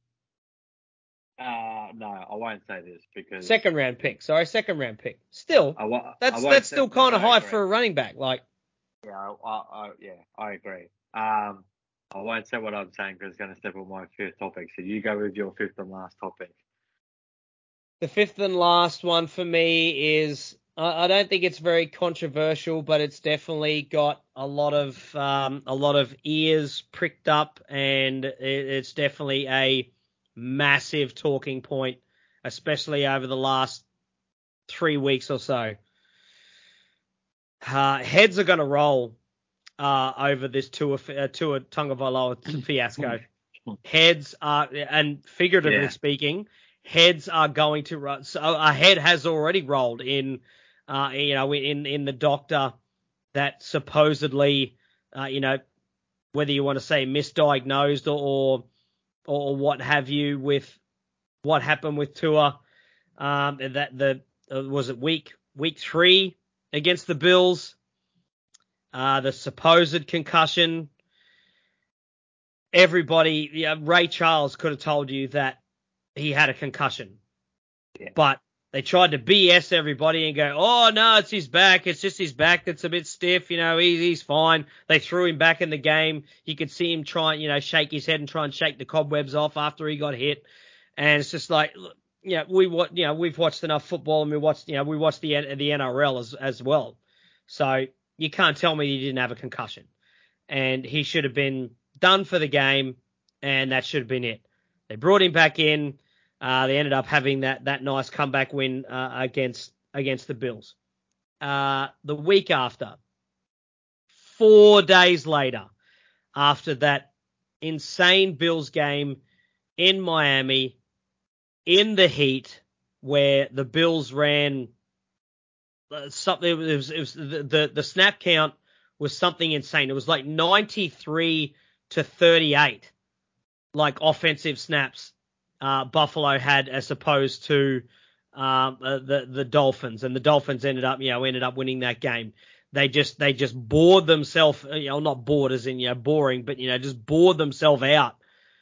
uh, no, I won't say this because Second round pick. Sorry, second round pick. Still, I, wa- that's I won't that's say- still no, kind of I high agree. for a running back. Like, Yeah, I, I, yeah, I agree. Um, I won't say what I'm saying because it's going to step on my fifth topic. So you go with your fifth and last topic. the fifth and last one for me is I, I don't think it's very controversial, but it's definitely got a lot of um, a lot of ears pricked up, and it, it's definitely a massive talking point, especially over the last three weeks or so. Uh, heads are going to roll uh, over this Tua, uh, Tua Tagovailoa fiasco. Heads are, and figuratively Yeah. speaking, heads are going to roll. So a head has already rolled in, uh, you know, in in the doctor that supposedly, uh, you know, whether you want to say misdiagnosed or or what have you with what happened with Tua, um, that the uh, was it week week three against the Bills, uh, the supposed concussion. Everybody, yeah, Ray Charles could have told you that he had a concussion. Yeah. But they tried to B S everybody and go, oh, no, it's his back. It's just his back that's a bit stiff. You know, he's, he's fine. They threw him back in the game. You could see him try and, you know, shake his head and try and shake the cobwebs off after he got hit. And it's just like, you know, we, you know, we've watched enough football and we watched, you know, we watched the, the N R L as, as well. So you can't tell me he didn't have a concussion. And he should have been done for the game, and that should have been it. They brought him back in. Uh, they ended up having that that nice comeback win uh, against against the Bills. Uh, the week after, four days later, after that insane Bills game in Miami, in the heat, where the Bills ran uh, something, it was, it was the, the the snap count was something insane. It was like ninety-three to thirty-eight, like offensive snaps. Uh, Buffalo had as opposed to um, uh, the the Dolphins, and the Dolphins ended up, you know, ended up winning that game. They just they just bored themselves, you know, not bored as in, you know, boring, but, you know, just bored themselves out.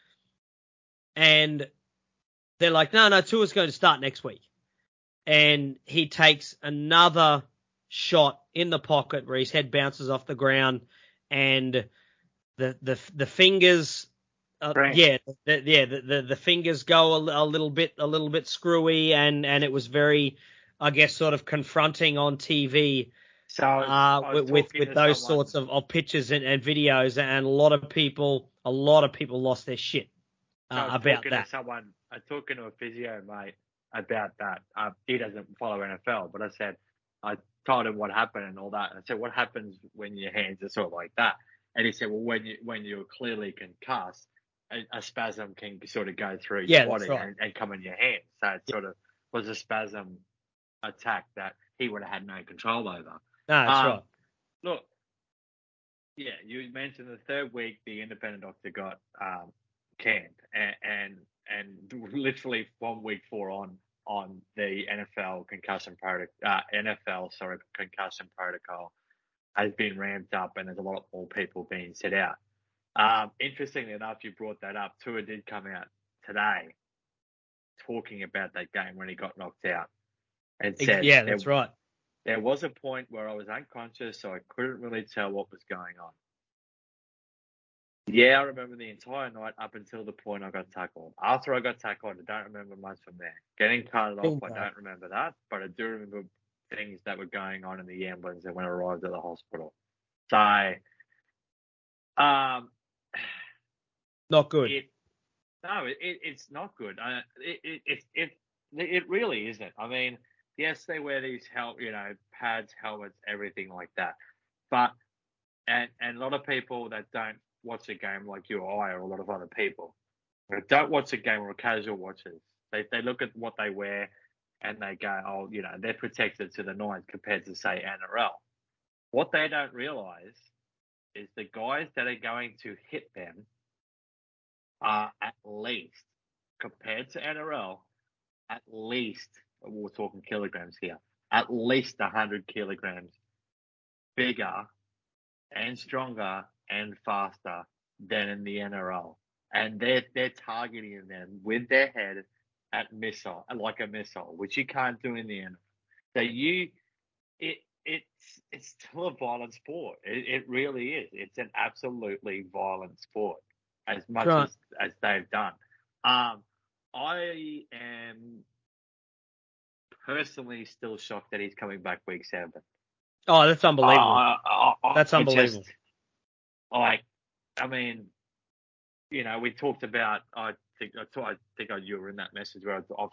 And they're like, no, no, Tua's going to start next week, and he takes another shot in the pocket where his head bounces off the ground, and the the the fingers. Uh, yeah, the, yeah, the, the, the fingers go a, a little bit, a little bit screwy, and, and it was very, I guess, sort of confronting on T V. So uh, with with, with those someone, sorts of, of pictures and, and videos, and a lot of people, a lot of people lost their shit uh, so about talking that. To someone, I'm talking to a physio mate about that. Uh, he doesn't follow N F L, but I said, I told him what happened and all that. And I said, what happens when your hands are sort of like that? And he said, well, when you when you're clearly concussed, a, a spasm can sort of go through Yeah, your body right. and, and come in your hand. So it yeah. sort of was a spasm attack that he would have had no control over. No, that's um, right. Look, yeah, you mentioned the third week the independent doctor got um, canned, and, and and literally from week four on on the N F L concussion protocol, uh, N F L sorry concussion protocol has been ramped up, and there's a lot more people being set out. Um, interestingly enough, you brought that up. Tua did come out today talking about that game when he got knocked out, and said, "Yeah, that's there, right. There was a point where I was unconscious, so I couldn't really tell what was going on. Yeah, I remember the entire night up until the point I got tackled. After I got tackled, I don't remember much from there. Getting carted off, I don't remember that, but I do remember things that were going on in the ambulance when I arrived at the hospital. So, um, not good. It, no, it, it, it's not good. Uh, it, it, it, it, it really isn't. I mean, yes, they wear these hel- you know, pads, helmets, everything like that. But, and, and a lot of people that don't watch a game like you or I or a lot of other people that don't watch a game or casual watchers, they, they look at what they wear and they go, oh, you know, they're protected to the nines compared to, say, N R L. What they don't realize is the guys that are going to hit them are at least, compared to N R L, at least, we're talking kilograms here, at least one hundred kilograms bigger and stronger and faster than in the N R L. And they're, they're targeting them with their head at missile, like a missile, which you can't do in the N R L. So you, it, it's, it's still a violent sport. It, it really is. It's an absolutely violent sport, as much right. as, as they've done. Um, I am personally still shocked that he's coming back week seven. Oh, that's unbelievable. Uh, I, I, that's unbelievable. Just, like, I mean, you know, we talked about, I think, I, I think you were in that message where I was off,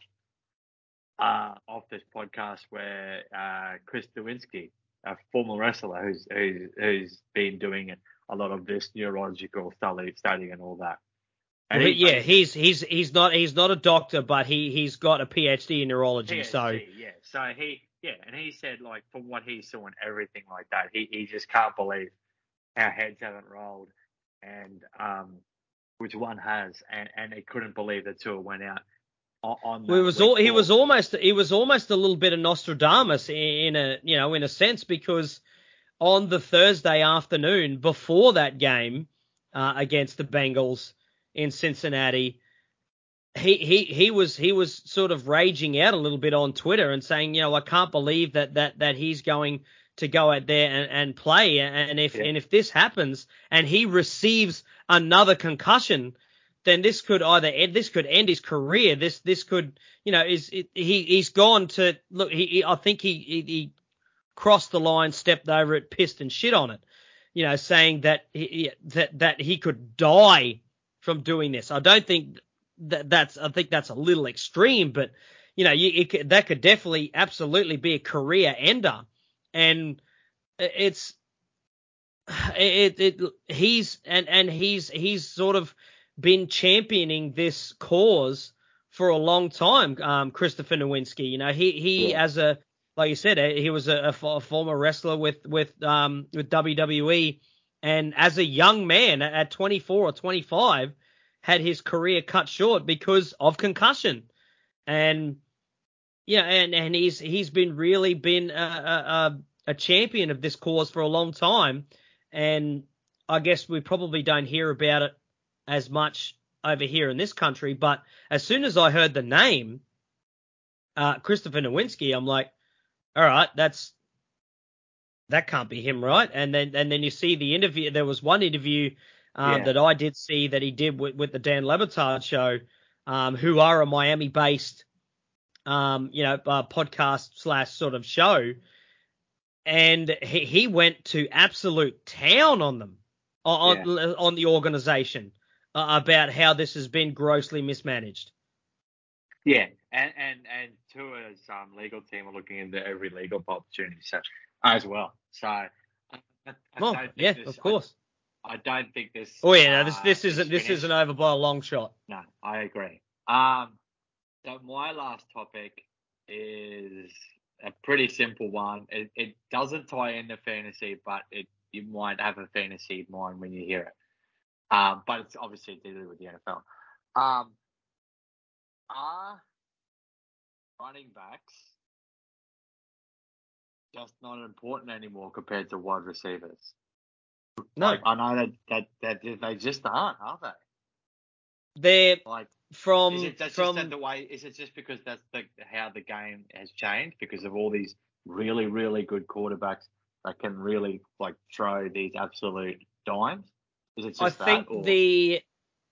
uh, off this podcast where uh, Chris Nowinski, a former wrestler who's, who's, who's been doing a lot of this neurological study, study and all that. Well, he, yeah, he's he's he's not he's not a doctor, but he he's got a PhD in neurology. P H D, so yeah, so he yeah, and he said like from what he saw and everything like that, he he just can't believe how heads haven't rolled, and um, which one has, and and he couldn't believe that Tua went out on. on well, it was all, he was almost he was almost a little bit of Nostradamus in a you know in a sense, because on the Thursday afternoon before that game uh, against the Bengals in Cincinnati, he he he was he was sort of raging out a little bit on Twitter and saying, you know, I can't believe that that that he's going to go out there and, and play, and if Yeah. and if this happens and he receives another concussion, then this could either end, this could end his career. This this could, you know, is it, he he's gone to look. He, he I think he, he he crossed the line, stepped over it, pissed and shit on it. You know, saying that he, that that he could die from doing this. I don't think that that's. I think that's a little extreme, but you know, you, it could, that could definitely, absolutely be a career ender. And it's it it he's and and he's he's sort of been championing this cause for a long time. Um, Christopher Nowinski, you know, he he Yeah. as a like you said, he was a, a former wrestler with with um with W W E, and as a young man at twenty-four or twenty-five, had his career cut short because of concussion. And yeah, and and he's he's been really been a, a, a champion of this cause for a long time, and I guess we probably don't hear about it as much over here in this country. But as soon as I heard the name, uh, Christopher Nowinski, I'm like, all right, that's that can't be him, right? And then and then you see the interview. There was one interview um, Yeah. that I did see that he did with, with the Dan Le Batard show, um, who are a Miami-based, um, you know, uh, podcast slash sort of show, and he, he went to absolute town on them, on Yeah. on the organization, uh, about how this has been grossly mismanaged. Yeah, and and and Tua's um, legal team are looking into every legal opportunity, so as well. So I, I, I Oh, don't think yeah, this. of course. I, I don't think this. Oh yeah, no, this uh, this is isn't this finished. isn't over by a long shot. No, I agree. Um, so my last topic is a pretty simple one. It, it doesn't tie into fantasy, but it you might have a fantasy mind when you hear it. Um, but it's obviously to do with the N F L. Um, are running backs just not important anymore compared to wide receivers? No, Like I know that that, that they just aren't, are they? they're Like, from is it that's from just that the way? Is it just because that's the how the game has changed because of all these really really good quarterbacks that can really like throw these absolute dimes? Is it I just that, think or the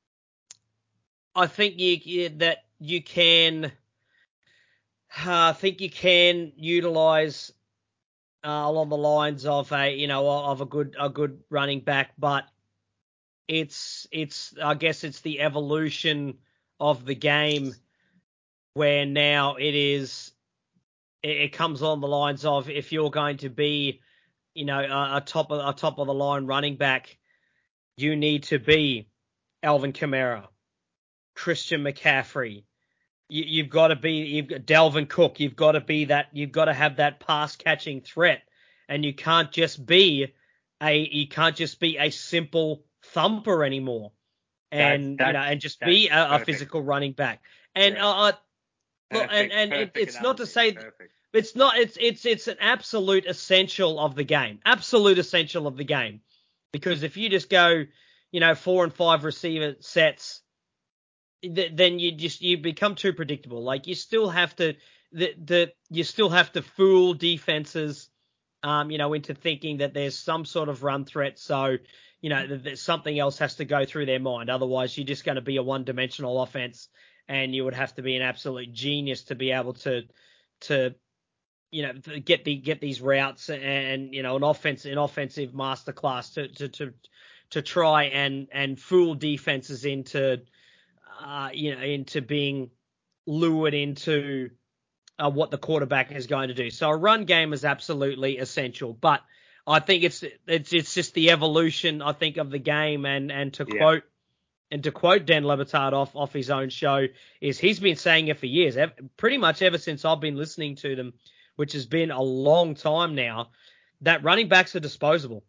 I think you, you that you can uh, I think you can utilize uh, along the lines of a you know of a good a good running back, but it's it's I guess it's the evolution of the game where now it is it, it comes on the lines of if you're going to be you know a, a top of a top of the line running back, you need to be Alvin Kamara, Christian McCaffrey. You, you've got to be you've got Dalvin Cook. You've got to be that. You've got to have that pass catching threat, and you can't just be a you can't just be a simple thumper anymore, that's and you know, that's and just that's be a, a perfect. physical running back. And Yeah, uh, uh, look, and perfect, and it, perfect it's not to analogy. say Perfect. it's not it's it's it's an absolute essential of the game, absolute essential of the game, because if you just go, you know, four and five receiver sets, then you just you become too predictable. Like you still have to the the you still have to fool defenses, um, you know, into thinking that there's some sort of run threat. So, you know, that, that something else has to go through their mind. Otherwise, you're just going to be a one-dimensional offense, and you would have to be an absolute genius to be able to to you know get the get these routes and you know an offense an offensive masterclass to to to to try and and fool defenses into uh, you know, into being lured into uh, what the quarterback is going to do. So a run game is absolutely essential, but I think it's it's it's just the evolution, I think, of the game. And and to Yeah. quote and to quote Dan Le Batard off off his own show, is he's been saying it for years, ev- pretty much ever since I've been listening to them, which has been a long time now, that running backs are disposable.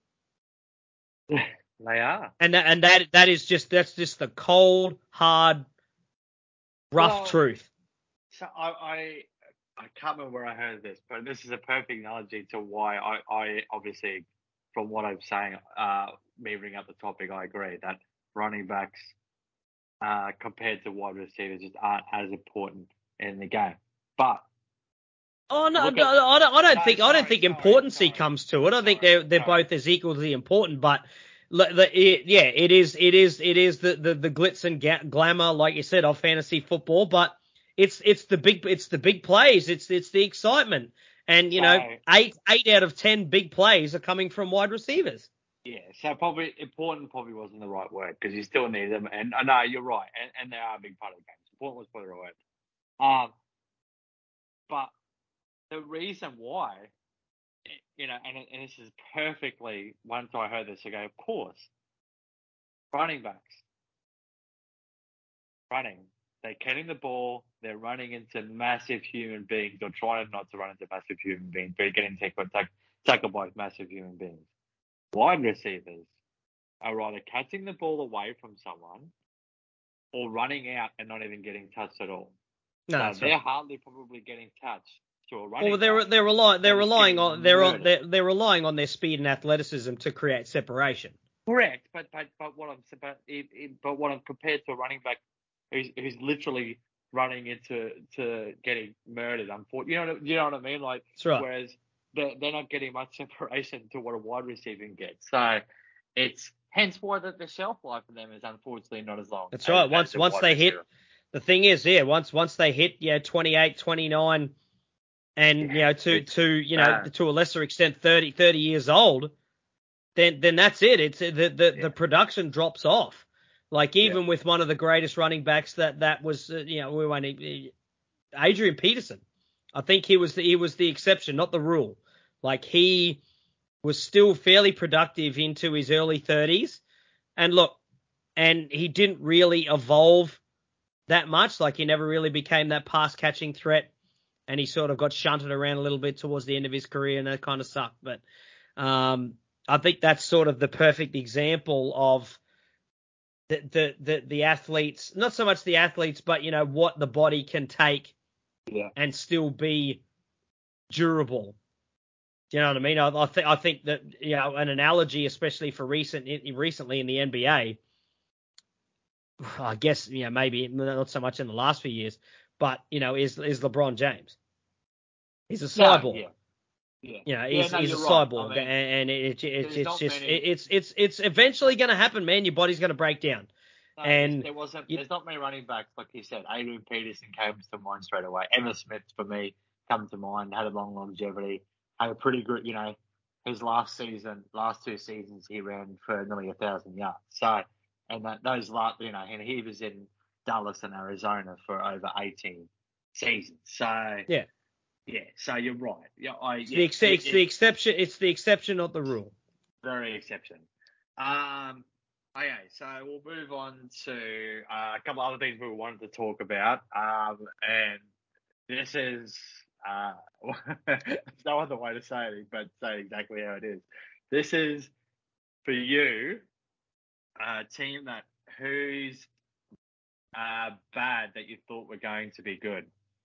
They are. And that and that that is just that's just the cold, hard, rough Well, truth. so I, I I can't remember where I heard this, but this is a perfect analogy to why I, I obviously, from what I'm saying, uh, me bringing up the topic, I agree that running backs uh, compared to wide receivers just aren't as important in the game. But Oh no, look no, at I don't, I don't no, think I don't sorry, think sorry, importancy sorry, comes to it. I think sorry, they're they're sorry. both as equally important. But l- the, it, yeah, it is it is it is the the, the glitz and ga- glamour, like you said, of fantasy football. But it's it's the big it's the big plays. It's it's the excitement. And you know, So eight eight out of ten big plays are coming from wide receivers. yeah, so probably important probably wasn't the right word because you still need them. And I know you're right, and, and they are a big part of the game. Important was probably the right word. Um, but the reason why, you know, and, and this is perfectly, once I heard this, I go, of course, running backs, running. They're getting the ball, they're running into massive human beings, or trying not to run into massive human beings, but getting tackled, tackled by massive human beings. Wide receivers are either catching the ball away from someone or running out and not even getting touched at all. No, So that's they're right. hardly probably getting touched to a running Well, they're back they're relying they're that is relying on getting they're on murdered. they're, they're relying on their speed and athleticism to create separation. Correct, but but but what I'm but it, it, but what I'm compared to a running back who's who's literally running into to getting murdered. Unfortunately, you know what, you know what I mean. Like That's right. whereas they're they're not getting much separation to what a wide receiver gets. So it's hence why the, the shelf life for them is unfortunately not as long. That's as, right. as Once the once wide they hit, receiver. the thing is, yeah, once once they hit, yeah, twenty-eight, twenty-nine, and you Yeah, know, to it's to you know, bad. to a lesser extent, thirty, thirty years old, then then that's it. It's the the, Yeah, the production drops off. Like yeah, even with one of the greatest running backs that that was, uh, you know, we won't, Adrian Peterson. I think he was the, he was the exception, not the rule. Like he was still fairly productive into his early thirties, and look, and he didn't really evolve that much. Like he never really became that pass catching threat, and he sort of got shunted around a little bit towards the end of his career, and that kind of sucked. But um, I think that's sort of the perfect example of the, the the the athletes, not so much the athletes, but you know what the body can take yeah. and still be durable. Do you know what I mean? I, I think I think that you know an analogy, especially for recent recently in the N B A. I guess you know maybe not so much in the last few years, but you know is is LeBron James. He's a No, cyborg. yeah, yeah, You know, yeah. he's No, he's a you're right. I cyborg, and, mean, and it, it, it's there's it's not just many. it, it's it's it's eventually going to happen, man. Your body's going to break down, No, there's, and there wasn't. you, There's not many running backs like you said. Adrian Peterson comes to mind straight away. Emma Smith for me comes to mind. Had a long longevity. Had a pretty good. You know, his last season, last two seasons, he ran for nearly a thousand yards. So, and that those last, you know, and he was in Dallas and Arizona for over eighteen seasons. So, yeah, yeah. So you're right. Yeah, I it's yeah. the ex- It, it's the it's exception. It's the exception, not the rule. very exception. Um, okay, so we'll move on to uh, a couple other things we wanted to talk about. Um, and this is uh, there's no other way to say it but say exactly how it is. This is for you, a team that who's uh, bad that you thought were going to be good.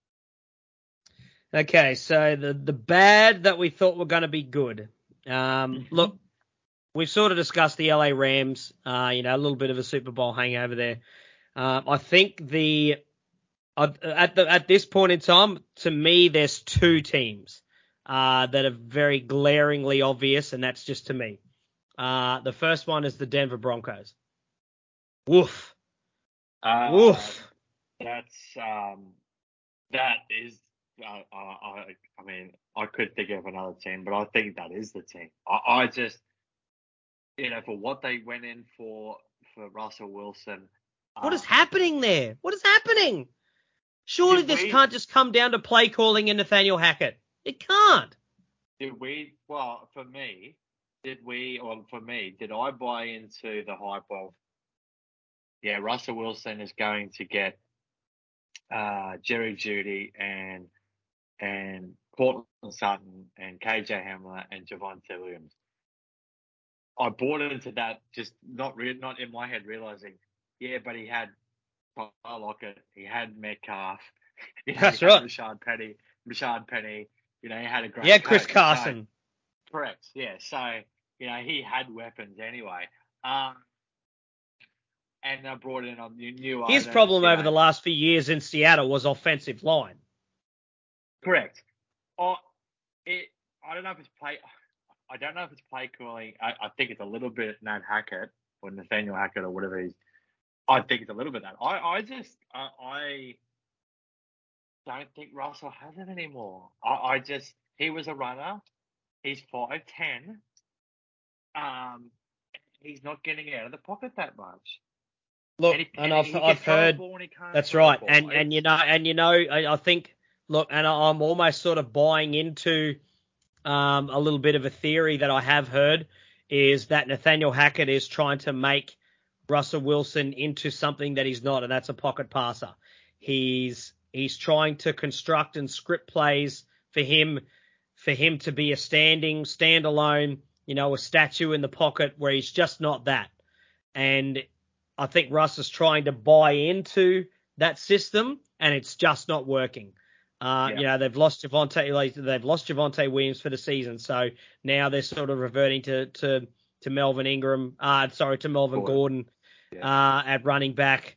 Okay, so the the bad that we thought were going to be good. Um, Mm-hmm. look, we've sort of discussed the L A Rams. Uh, you know, a little bit of a Super Bowl hangover there. Um, I think the uh, at the at this point in time, to me, there's two teams uh, that are very glaringly obvious, and that's just to me. Uh, the first one is the Denver Broncos. Woof, Uh, woof. that's um, that is. Uh, I, I mean, I could think of another team, but I think that is the team. I, I just, you know, for what they went in for for Russell Wilson. What is Um, happening there? What is happening? Surely did this we? can't just come down to play calling and Nathaniel Hackett. It can't. Did we? Well, for me, did we? Or for me, did I buy into the hype of? Yeah, Russell Wilson is going to get uh, Jerry Jeudy and and Cortland Sutton and K J Hamler and Javonte Williams. I bought into that, just not re- not in my head, realizing, yeah, but he had Tyler Lockett, he had Metcalf, you know, he That's had right. Rashad Penny, Rashad Penny, you know, he had a Yeah, great Chris coach. So Carson. correct, yeah. So you know, he had weapons anyway. Um, and they brought in a new, new His owners, problem you over know. the last few years in Seattle was offensive line. Correct. Oh, it. I don't know if it's play. I don't know if it's play calling. I, I think it's a little bit Nat Hackett or Nathaniel Hackett or whatever he's. I think it's a little bit that. I, I just I, I don't think Russell has it anymore. I, I just he was a runner. He's five ten. Um, he's not getting out of the pocket that much. Look, and, he, and and I've he I've heard that's right, and and you know and you know I, I think look, and I'm almost sort of buying into um a little bit of a theory that I have heard is that Nathaniel Hackett is trying to make Russell Wilson into something that he's not, and that's a pocket passer. He's he's trying to construct and script plays for him for him to be a standing, standalone, you know, a statue in the pocket where he's just not that. And I think Russ is trying to buy into that system, and it's just not working. Uh, yeah. You know, they've lost Javonte, they've lost Javonte Williams for the season, so now they're sort of reverting to to, to Melvin Ingram, uh, sorry, to Melvin Gordon, Gordon yeah. uh, at running back.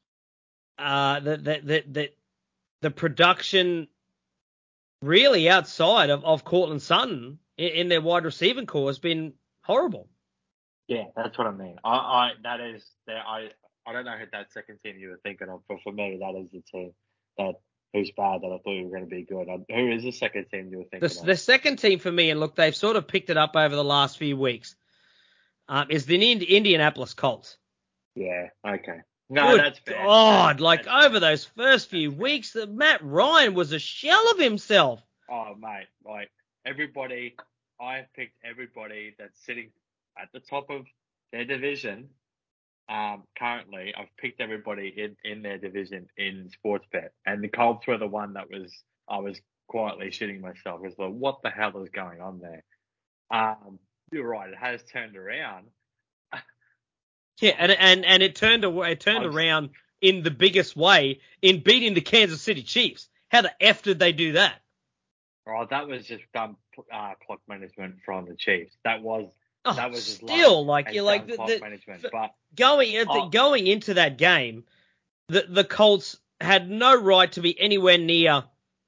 Uh, the the the the, the production really outside of, of Cortland Sutton in, in their wide receiving core has been horrible. Yeah, that's what I mean. I, I that is that I I don't know who that second team you were thinking of, but for me that is the team that who's bad that I thought you were going to be good. I, who is the second team you were thinking the, of? The second team for me, and look, they've sort of picked it up over the last few weeks, um, is the Indianapolis Colts. Yeah, okay. No, Good that's fair. God, that's, like that's over fair. those first few that's weeks, that Matt Ryan was a shell of himself. Oh, mate, like everybody, I picked everybody that's sitting at the top of their division. Um, currently, I've picked everybody in, in their division in Sportsbet, and the Colts were the one that was I was quietly shitting myself. I was like, what the hell is going on there? Um, you're right, it has turned around. Yeah, and and and it turned away, it turned was, around in the biggest way in beating the Kansas City Chiefs. How the F did they do that? Oh, that was just dumb uh, clock management from the Chiefs. That was oh, that was still like you're like the, clock the, management. But going oh, going into that game, the the Colts had no right to be anywhere near,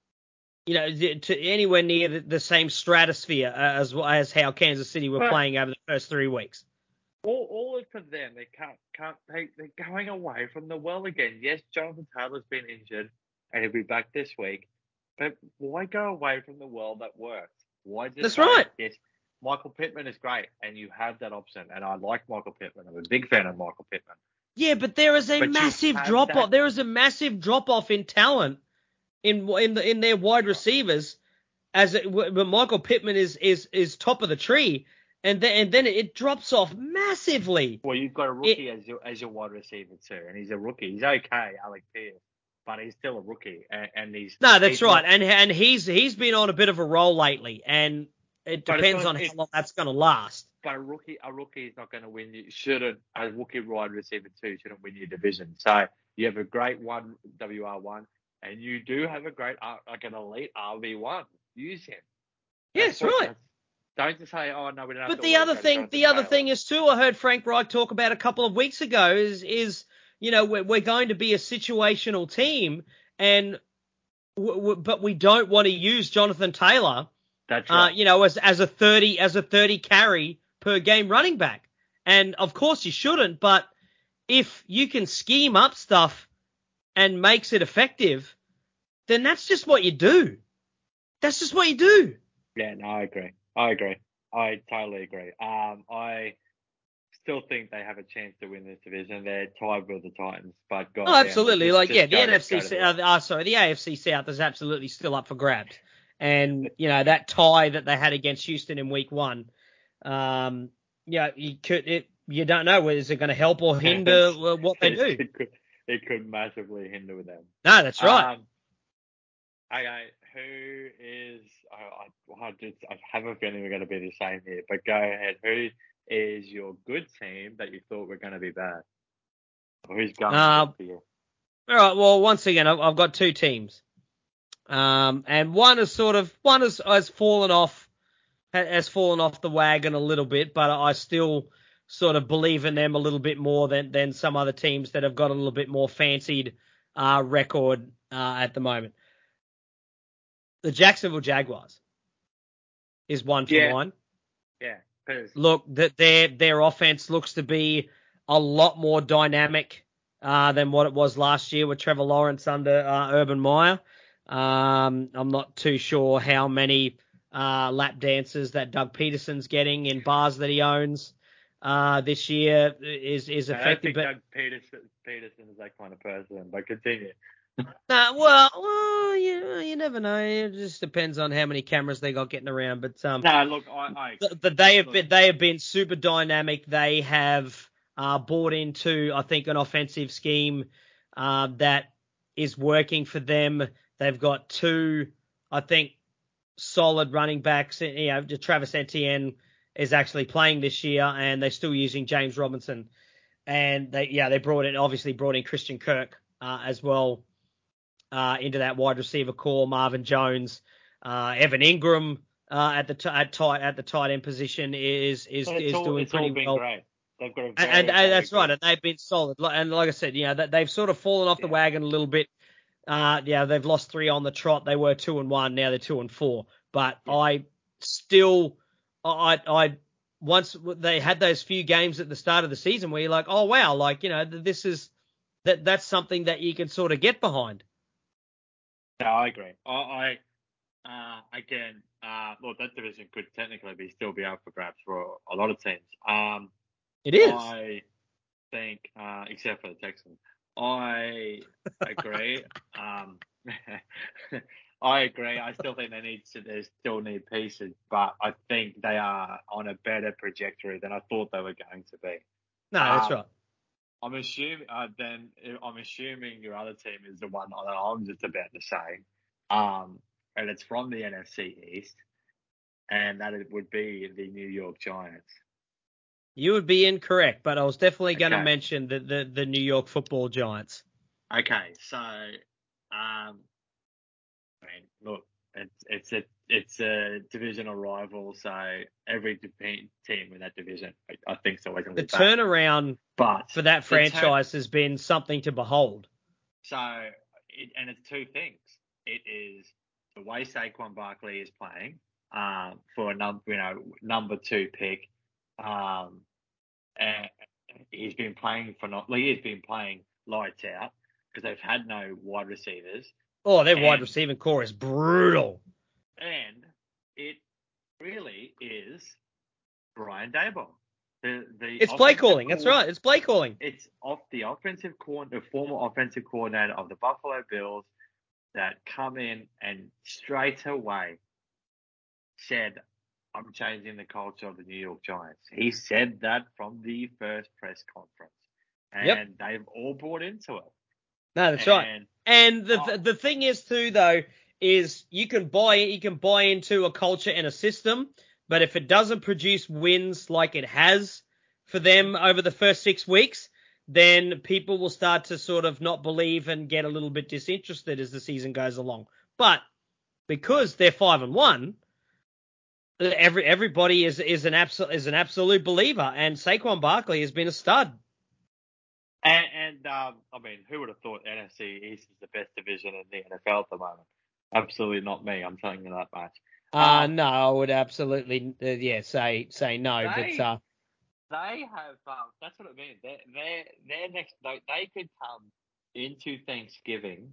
you know, to anywhere near the, the same stratosphere as as how Kansas City were playing over the first three weeks. All, all for them. They can't, can't. They, they're going away from the well again. Yes, Jonathan Taylor's been injured, and he'll be back this week. But why go away from the well that works? Why just That's say, right. Yes, Michael Pittman is great, and you have that option. And I like Michael Pittman. I'm a big fan of Michael Pittman. Yeah, but there is a but massive drop that... off. There is a massive drop off in talent in in the, in their wide receivers. As it, but Michael Pittman is is is top of the tree. And then, and then it drops off massively. Well, you've got a rookie it, as your as your wide receiver too, and he's a rookie. He's okay, Alec Pierce, but he's still a rookie, and, and he's no, that's he's right, not, and and he's he's been on a bit of a roll lately, and it depends not, on how long that's going to last. But a rookie, a rookie is not going to win. You shouldn't a rookie wide receiver too shouldn't win your division. So you have a great one W R one, and you do have a great like an elite R V one. Use him. Yes, yeah, right. Don't just say, "Oh no, we don't." Have but to the other thing, the other Taylor. thing is too. I heard Frank Reich talk about a couple of weeks ago. Is is you know we're, we're going to be a situational team, and w- w- but we don't want to use Jonathan Taylor. That's right. Uh, you know, as as a thirty as a thirty carry per game running back, and of course you shouldn't. But if you can scheme up stuff and makes it effective, then that's just what you do. That's just what you do. Yeah, no, I agree. I agree. I totally agree. Um, I still think they have a chance to win this division. They're tied with the Titans, but God, oh, absolutely. just, like, just yeah, the to, N F C, uh, uh, sorry, the A F C South is absolutely still up for grabs. And, you know, that tie that they had against Houston in week one, um, yeah, you could, it, you don't know whether it's going to help or hinder what they do. It could, it could massively hinder them. No, that's right. Um, okay, who is, I, I, I, just, I have a feeling we're going to be the same here, but go ahead. Who is your good team that you thought were going to be bad? Or who's going uh, for you? All right, well, once again, I've, I've got two teams. Um, and one is sort of, one has, has fallen off, has fallen off the wagon a little bit, but I still sort of believe in them a little bit more than, than some other teams that have got a little bit more fancied uh, record uh, at the moment. The Jacksonville Jaguars is one for Yeah. mine. Yeah. 'cause- Look, that their their offense looks to be a lot more dynamic uh, than what it was last year with Trevor Lawrence under uh, Urban Meyer. Um, I'm not too sure how many uh, lap dances that Doug Peterson's getting in bars that he owns uh, this year is is I don't effective. think But Doug Peterson, Peterson is that kind of person, but continue. nah, well, well, you you never know. It just depends on how many cameras they got getting around. But um, No, look, I, I th- th- they have look, been they have been super dynamic. They have uh, bought into, I think, an offensive scheme uh, that is working for them. They've got two, I think, solid running backs. You know, Travis Etienne is actually playing this year, and they're still using James Robinson. And they, yeah, they brought in obviously brought in Christian Kirk uh, as well uh, into that wide receiver core. Marvin Jones, uh, Evan Ingram uh, at the t- at tight at the tight end position is is it's is all doing it's all pretty been well. great. They've got a And, very, and, and very that's good, right, and they've been solid. Like- And like I said, you know, that they've sort of fallen off the Yeah. wagon a little bit. Uh, yeah, they've lost three on the trot. They were two and one. Now they're two and four. But Yeah. I still, I, I once they had those few games at the start of the season where you're like, oh wow, like you know, this is that that's something that you can sort of get behind. No, I agree. I, I uh, again, uh, well, that division could technically be still be up for grabs for a lot of teams. Um, It is. I think, uh, except for the Texans, I agree. um, I agree. I still think they need to. They still need pieces, but I think they are on a better trajectory than I thought they were going to be. No, that's Um, right. I'm assuming. Uh, then I'm assuming your other team is the one that I'm just about to say, um, and it's from the N F C East, and that it would be the New York Giants. You would be incorrect, but I was definitely going to Okay. mention the, the the New York Football Giants. Okay, so um, I mean, look, it's it's a it's a divisional rival, so every de- team in that division, I, I think, is always going to The be bad. turnaround But for that the tur- franchise has been something to behold. So, it, and it's two things. It is the way Saquon Barkley is playing um, for a number, you know, number two pick. Um, and he's been playing for not. He's been playing lights out because they've had no wide receivers. Oh, their And- wide receiving core is brutal. And it really is Brian Daboll. The, the It's play offensive calling. That's co- right. It's play calling. It's off the offensive co- the former offensive coordinator of the Buffalo Bills that come in and straight away said, I'm changing the culture of the New York Giants. He said that from the first press conference. And Yep. they've all bought into it. No, that's and, right. And the oh, the thing is too though is you can buy you can buy into a culture and a system, but if it doesn't produce wins like it has for them over the first six weeks, then people will start to sort of not believe and get a little bit disinterested as the season goes along. But because they're five and one, every everybody is is an absolute is an absolute believer, and Saquon Barkley has been a stud. And, and um, I mean, who would have thought N F C East is the best division in the N F L at the moment? Absolutely not me. I'm telling you that much. Uh, Um, no, I would absolutely, uh, yeah, say say no. they, but uh, they have. Um, that's what I mean. They, they, their next. They, they could come into Thanksgiving,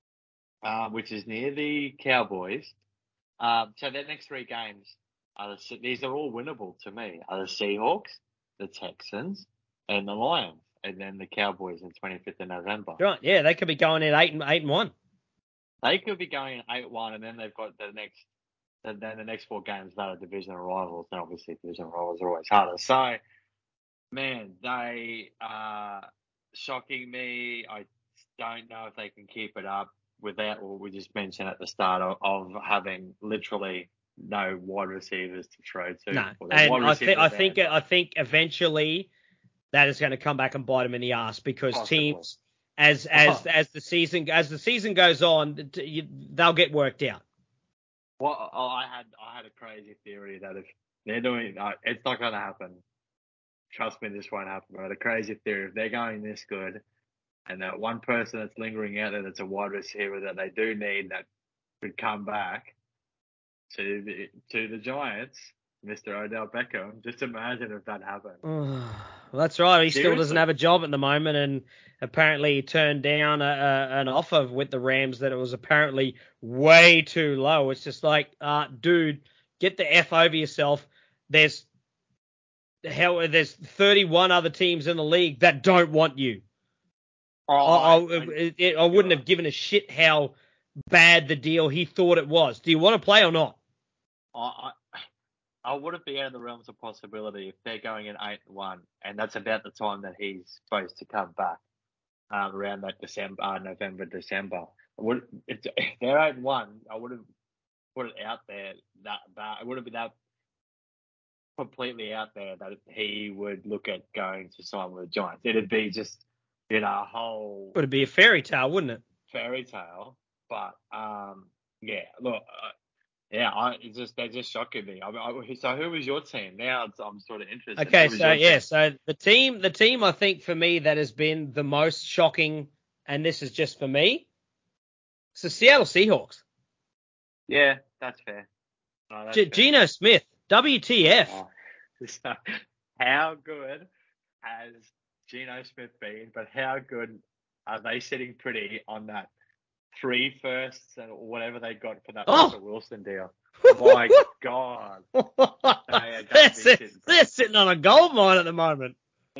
uh, which is near the Cowboys. Um, so their next three games are the, these are all winnable to me. Are the Seahawks, the Texans, and the Lions, and then the Cowboys on twenty-fifth of November. right, yeah, they could be going in eight and eight and one. They could be going eight one, and then they've got the next, and then the next four games that are divisional rivals. And obviously, divisional rivals are always harder. So, man, they are shocking me. I don't know if they can keep it up without what we just mentioned at the start of, of having literally no wide receivers to throw to. No, Or the and wide I think receivers I are think bad, I think eventually that is going to come back and bite them in the ass because Possibly. teams, as as Oh. as the season as the season goes on, t- you- they'll get worked out. Well, I had I had a crazy theory that if they're doing, uh, it's not going to happen. trust me, this won't happen. But I had a crazy theory. If they're going this good, and that one person that's lingering out there that's a wide receiver that they do need that could come back to the to the Giants, Mister Odell Beckham. Just imagine if that happened. Well, that's right. He still doesn't Seriously. have a job at the moment, and apparently he turned down a, a, an offer with the Rams that it was apparently way too low. It's just like, uh, dude, get the F over yourself. There's hell, there's thirty-one other teams in the league that don't want you. Oh, I, I, I, I, I wouldn't have given a shit how bad the deal he thought it was. Do you want to play or not? I, I wouldn't be out of the realms of possibility if they're going in eight and one, and that's about the time that he's supposed to come back, um, around that December, uh, November, December. I would, if, if they're eight and one, I wouldn't put it out there that that it wouldn't be that completely out there that he would look at going to sign with the Giants. It'd be just, you know, a whole Would be a fairy tale, wouldn't it? fairy tale. But um, yeah, look, uh, yeah, I it's just they're just shocking me. I, I, so who was your team? Now it's, I'm sort of interested. Okay, Who was so your yeah, team? so the team, the team I think for me that has been the most shocking, and this is just for me, it's the Seattle Seahawks. Yeah, that's fair. No, that's G- fair. Geno Smith, W T F? Oh, so how good has Geno Smith been? But how good are they sitting pretty on that three firsts and whatever they got for that Oh. Russell Wilson deal? My God, they are they're, going to be sit- sitting they're pretty. sitting on a gold mine at the moment.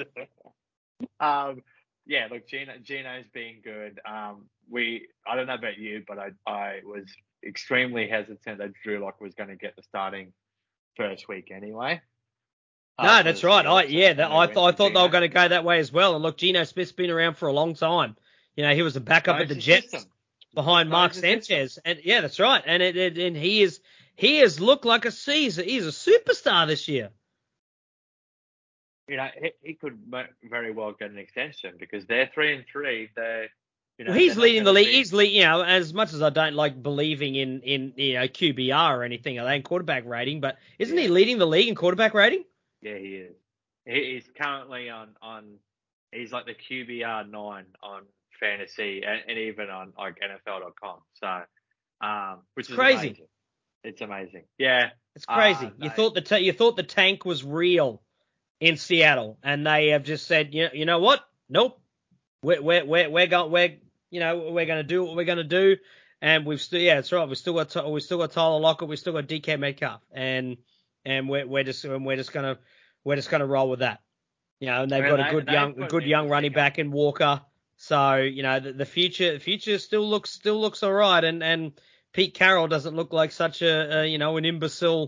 um, yeah, look, Gino, Gino's been good. Um, we, I don't know about you, but I, I was extremely hesitant that Drew Lock was going to get the starting first week anyway. No, Uh, for that's the right. I Seahawks, yeah, and that, they I went thought I to thought they were Geno. going to go that way as well. And look, Geno Smith's been around for a long time. You know, he was a backup at Knows the the Jets system. behind Knows Mark the system. Sanchez, and yeah, that's right. And it, it and he is he has looked like a he's a, he's a superstar this year. You know, he, he could very well get an extension because they're three and three. They're, you know, Well, he's they're not leading the going to league. be. He's lead, you know, as much as I don't like believing in in you know Q B R or anything, are they in quarterback rating? But isn't Yeah. he leading the league in quarterback rating? Yeah, he is. He, he's currently on on. He's like the Q B R nine on fantasy and, and even on like N F L dot com. So, um, which It's is crazy. amazing. It's amazing. Yeah. It's crazy. Uh, You they, thought the ta- you thought the tank was real in Seattle, and they have just said, you you know what? Nope. We're we're we're we're going we're you know we're going to do what we're going to do, and we've still yeah, that's right. We've still got we still got Tyler Lockett, we've still got D K Metcalf, and and we're we're just and we're just gonna we're just gonna roll with that. You know, and they've I got mean, a they, good they've young a got good an young running interesting. back in Walker. So you know the, the future the future still looks still looks all right, and and Pete Carroll doesn't look like such a, a you know an imbecile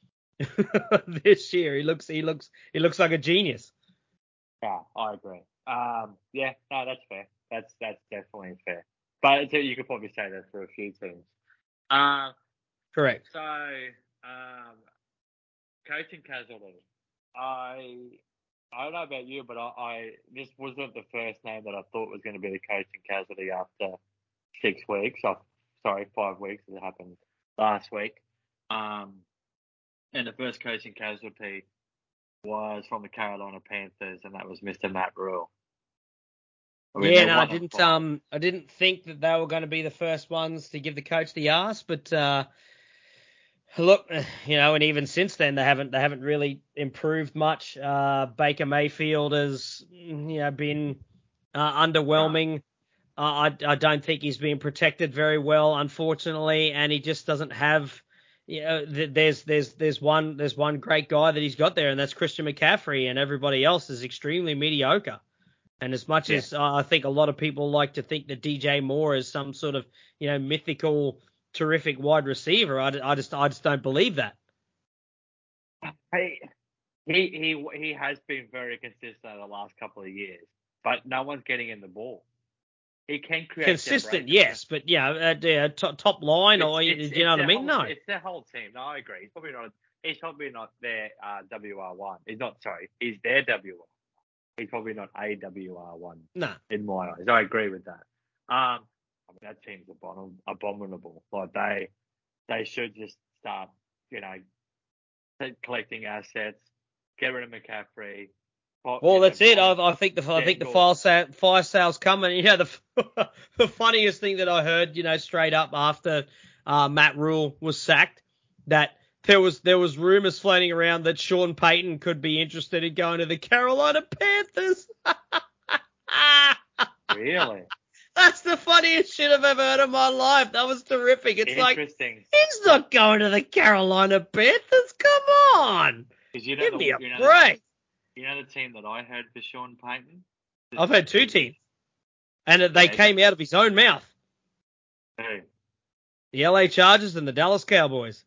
this year. He looks he looks he looks like a genius. Yeah, I agree. Um, yeah, no, that's fair. That's that's definitely fair. But you could probably say that for a few teams. Um, Correct. so, um, coaching casualty. I I don't know about you, but I, I this wasn't the first name that I thought was going to be the coaching casualty after six weeks. Oh, sorry, five weeks. It happened last week. Um, and the first coaching casualty was from the Carolina Panthers, and that was Mister Matt Rule. I mean, Yeah, they no, I won on didn't five. um I didn't think that they were going to be the first ones to give the coach the arse, but uh look, you know, and even since then they haven't they haven't really improved much. Uh Baker Mayfield has you know been uh, underwhelming. Uh, I I don't think he's being protected very well, unfortunately, and he just doesn't have you know th- there's there's there's one there's one great guy that he's got there, and that's Christian McCaffrey, and everybody else is extremely mediocre. And as much Yeah. as uh, I think a lot of people like to think that D J Moore is some sort of, you know, mythical, terrific wide receiver, I, I just I just don't believe that. Hey, he he he has been very consistent in the last couple of years, but no one's getting in the ball. He can create Consistent, separation. yes, but yeah, uh, yeah, top, top line, It's or you it's know it's what I their mean? whole No, it's their whole team. No, I agree. He's probably not. He's probably not their uh, W R one. He's not. Sorry, he's their W R. He's probably not a W R one no. in my eyes. I agree with that. Um, I mean that team's abom- abominable. Like they they should just start, you know, collecting assets, get rid of McCaffrey, Well, that's it. I, I think the I think the fire, sa- fire sale's coming. You know, the the funniest thing that I heard, you know, straight up after uh, Matt Rule was sacked, that there was there was rumors floating around that Sean Payton could be interested in going to the Carolina Panthers. Really? That's the funniest shit I've ever heard in my life. That was terrific. It's Interesting. Like, he's not going to the Carolina Panthers. Come on. You know Give the, me a you know break. The, you know the team that I heard for Sean Payton? I've heard two teams. And they yeah, came out of his own mouth. Who? The L A Chargers and the Dallas Cowboys.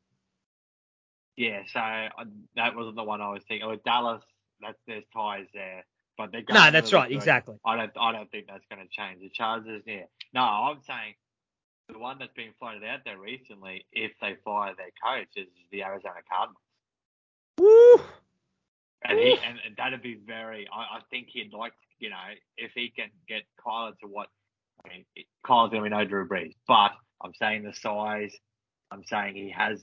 Yeah, so uh, that wasn't the one I was thinking. With Dallas, that's, there's ties there. But they're no, that's really right, good. Exactly. I don't, I don't think that's going to change. The Chargers, yeah. No, I'm saying the one that's been floated out there recently, if they fire their coach, is the Arizona Cardinals. Woo! And he, and, and that'd be very. I, I think he'd like, you know, if he can get Kyler to what. I mean, Kyler's going to be no Drew Brees, but I'm saying the size. I'm saying he has.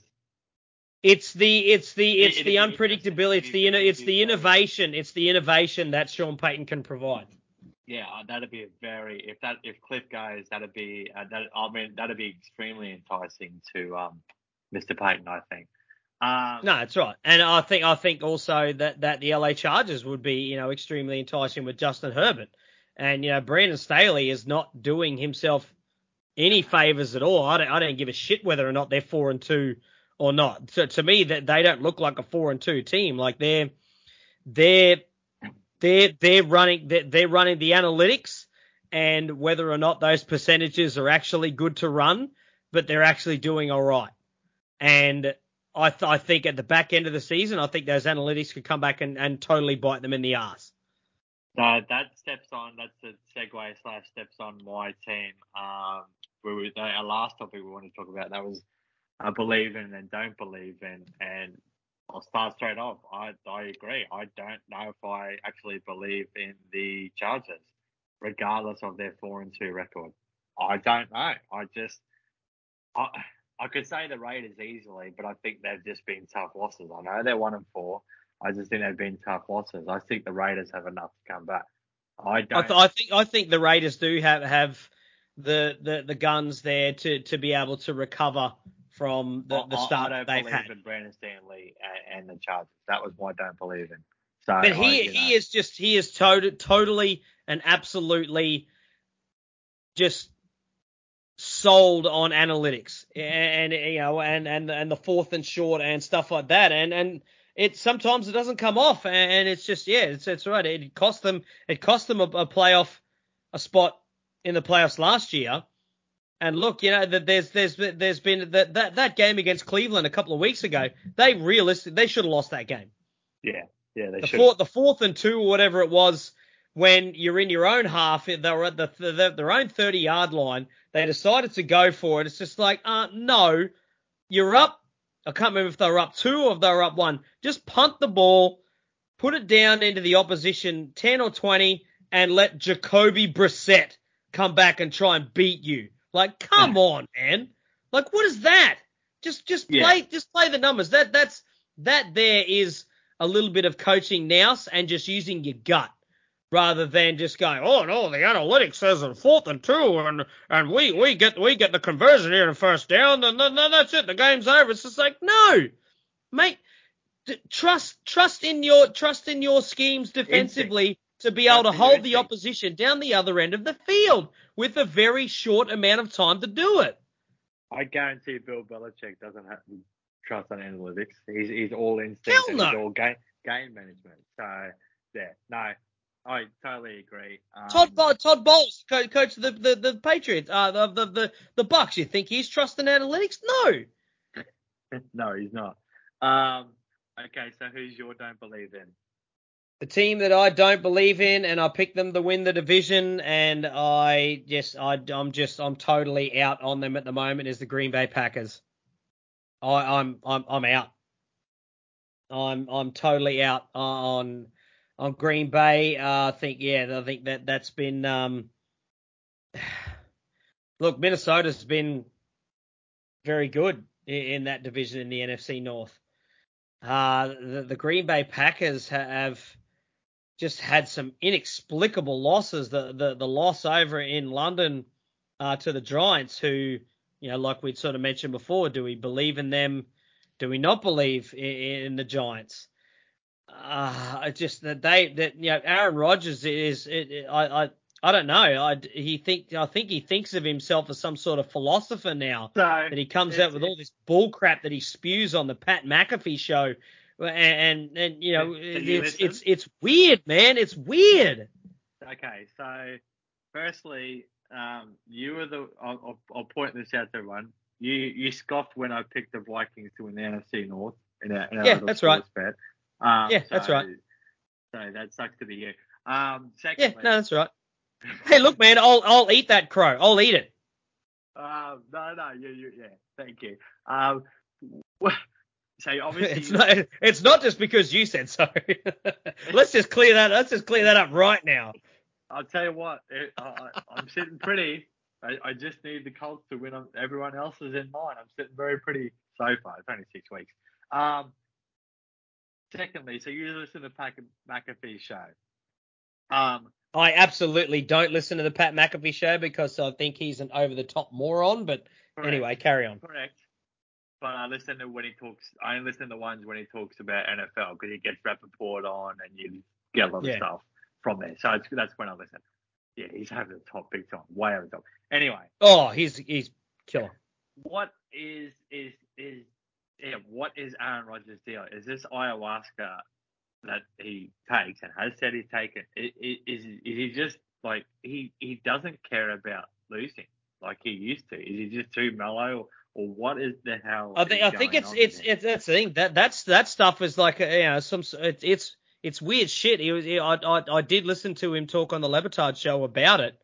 It's the it's the it's it, the it, unpredictability. It's the it's the innovation. It's the innovation that Sean Payton can provide. Yeah, that'd be a very if that if Cliff goes, that'd be uh, that. I mean, that'd be extremely enticing to um, Mister Payton, I think. Um, no, that's right, and I think I think also that, that the L A Chargers would be, you know, extremely enticing with Justin Herbert, and you know Brandon Staley is not doing himself any favors at all. I don't I don't give a shit whether or not they're four and two or not. So to me, that they don't look like a four and two team. Like they're they're they're they're running they're, they're running the analytics, and whether or not those percentages are actually good to run, but they're actually doing all right. And I, th- I think at the back end of the season, I think those analytics could come back and, and totally bite them in the ass. Uh, that steps on, that's a segue slash steps on my team. Um, where we, our last topic we wanted to talk about, that was I believe in and don't believe in. And I'll start straight off. I, I agree. I don't know if I actually believe in the Chargers, regardless of their four and two record. I don't know. I just, I, I could say the Raiders easily, but I think they've just been tough losses. I know they're one and four. I just think they've been tough losses. I think the Raiders have enough to come back. I don't. I, th- I think I think the Raiders do have have the the, the guns there to, to be able to recover from the, the start I, I don't they've believe had. in Brandon Stanley and, and the Chargers. That was what I don't believe in. So, but he I, you know, he is just he is to- totally and absolutely just sold on analytics and, and you know and, and and the fourth and short and stuff like that, and and it sometimes it doesn't come off, and it's just yeah it's it's right. It cost them it cost them a, a playoff a spot in the playoffs last year. And look, you know that there's there's there's been that, that that game against Cleveland a couple of weeks ago. They realistically they should have lost that game. Yeah, yeah, they the should. Fourth, the fourth and two or whatever it was, when you're in your own half, they were at the, the their own thirty yard line. They decided to go for it. It's just like, uh, no, you're up. I can't remember if they were up two or if they were up one. Just punt the ball, put it down into the opposition ten or twenty, and let Jacoby Brissett come back and try and beat you. Like, come on, man. Like, what is that? Just, just play, yeah. just play the numbers. That, that's, that there is a little bit of coaching nous and just using your gut rather than just going, oh no, the analytics says a fourth and two and, and we, we get, we get the conversion here in first down and then, then that's it. The game's over. It's just like, no, mate, d- trust, trust in your, trust in your schemes defensively. Instinct. To be able That's to hold the opposition down the other end of the field with a very short amount of time to do it. I guarantee Bill Belichick doesn't have to trust on analytics. He's he's all instinct Hell and no. he's all game game management. So yeah, no, I totally agree. Um, Todd Bo- Todd Bowles, co- coach of the the, the Patriots, uh, the, the the the Bucks. You think he's trusting analytics? No. No, he's not. Um, okay, so who's your don't believe in? The team that I don't believe in, and I picked them to win the division, and I just, I, I'm just, I'm totally out on them at the moment, is the Green Bay Packers. I, I'm, I'm, I'm out. I'm, I'm totally out on, on Green Bay. Uh, I think, yeah, I think that that's been, um, look, Minnesota's been very good in, in that division in the N F C North. Uh, the, the Green Bay Packers have just had some inexplicable losses. The the the loss over in London uh, to the Giants, who, you know, like we'd sort of mentioned before, do we believe in them? Do we not believe in, in the Giants? Uh, just that they that you know Aaron Rodgers is it, it, I I I don't know. I he think I think he thinks of himself as some sort of philosopher now. So that he comes out with all this bull crap that he spews on the Pat McAfee show, and and, and you know Did you it's listen? it's it's weird, man. It's weird. Okay, so firstly, um, you were the. I'll, I'll, I'll point this out to everyone. You you scoffed when I picked the Vikings to win the N F C North in our, in our Yeah, little that's right. sports bet. Um, Yeah, so, that's right. So that sucks to be you. Um, Yeah, secondly, no, that's right. Hey, look, man, I'll I'll eat that crow. I'll eat it. Um, no, no, you, you, yeah, thank you. Um, so obviously, It's not it's not just because you said so. let's just clear that. Let's just clear that up right now. I'll tell you what, it, I, I'm sitting pretty. I, I just need the Colts to win. Everyone else is in mine. I'm sitting very pretty so far. It's only six weeks. Um, secondly, so you listen to Pat McAfee's show. Um, I absolutely don't listen to the Pat McAfee show because I think he's an over-the-top moron. But correct, anyway, carry on. Correct. But I listen to when he talks. I only listen to the ones when he talks about N F L because he gets Rappaport on and you get a lot of Yeah. stuff from there. So it's, that's when I listen. Yeah, he's over the top big time, way over the top. Anyway. Oh, he's he's killer. What is is is yeah? What is Aaron Rodgers' deal? Is this ayahuasca that he takes and has said he's taken? Is, is, is he just like he he doesn't care about losing like he used to? Is he just too mellow, or what is the hell? I think I think it's it's it's that's the thing that that's that stuff is like a, you know some it's it's it's weird shit. He was I I I did listen to him talk on the Levitard show about it,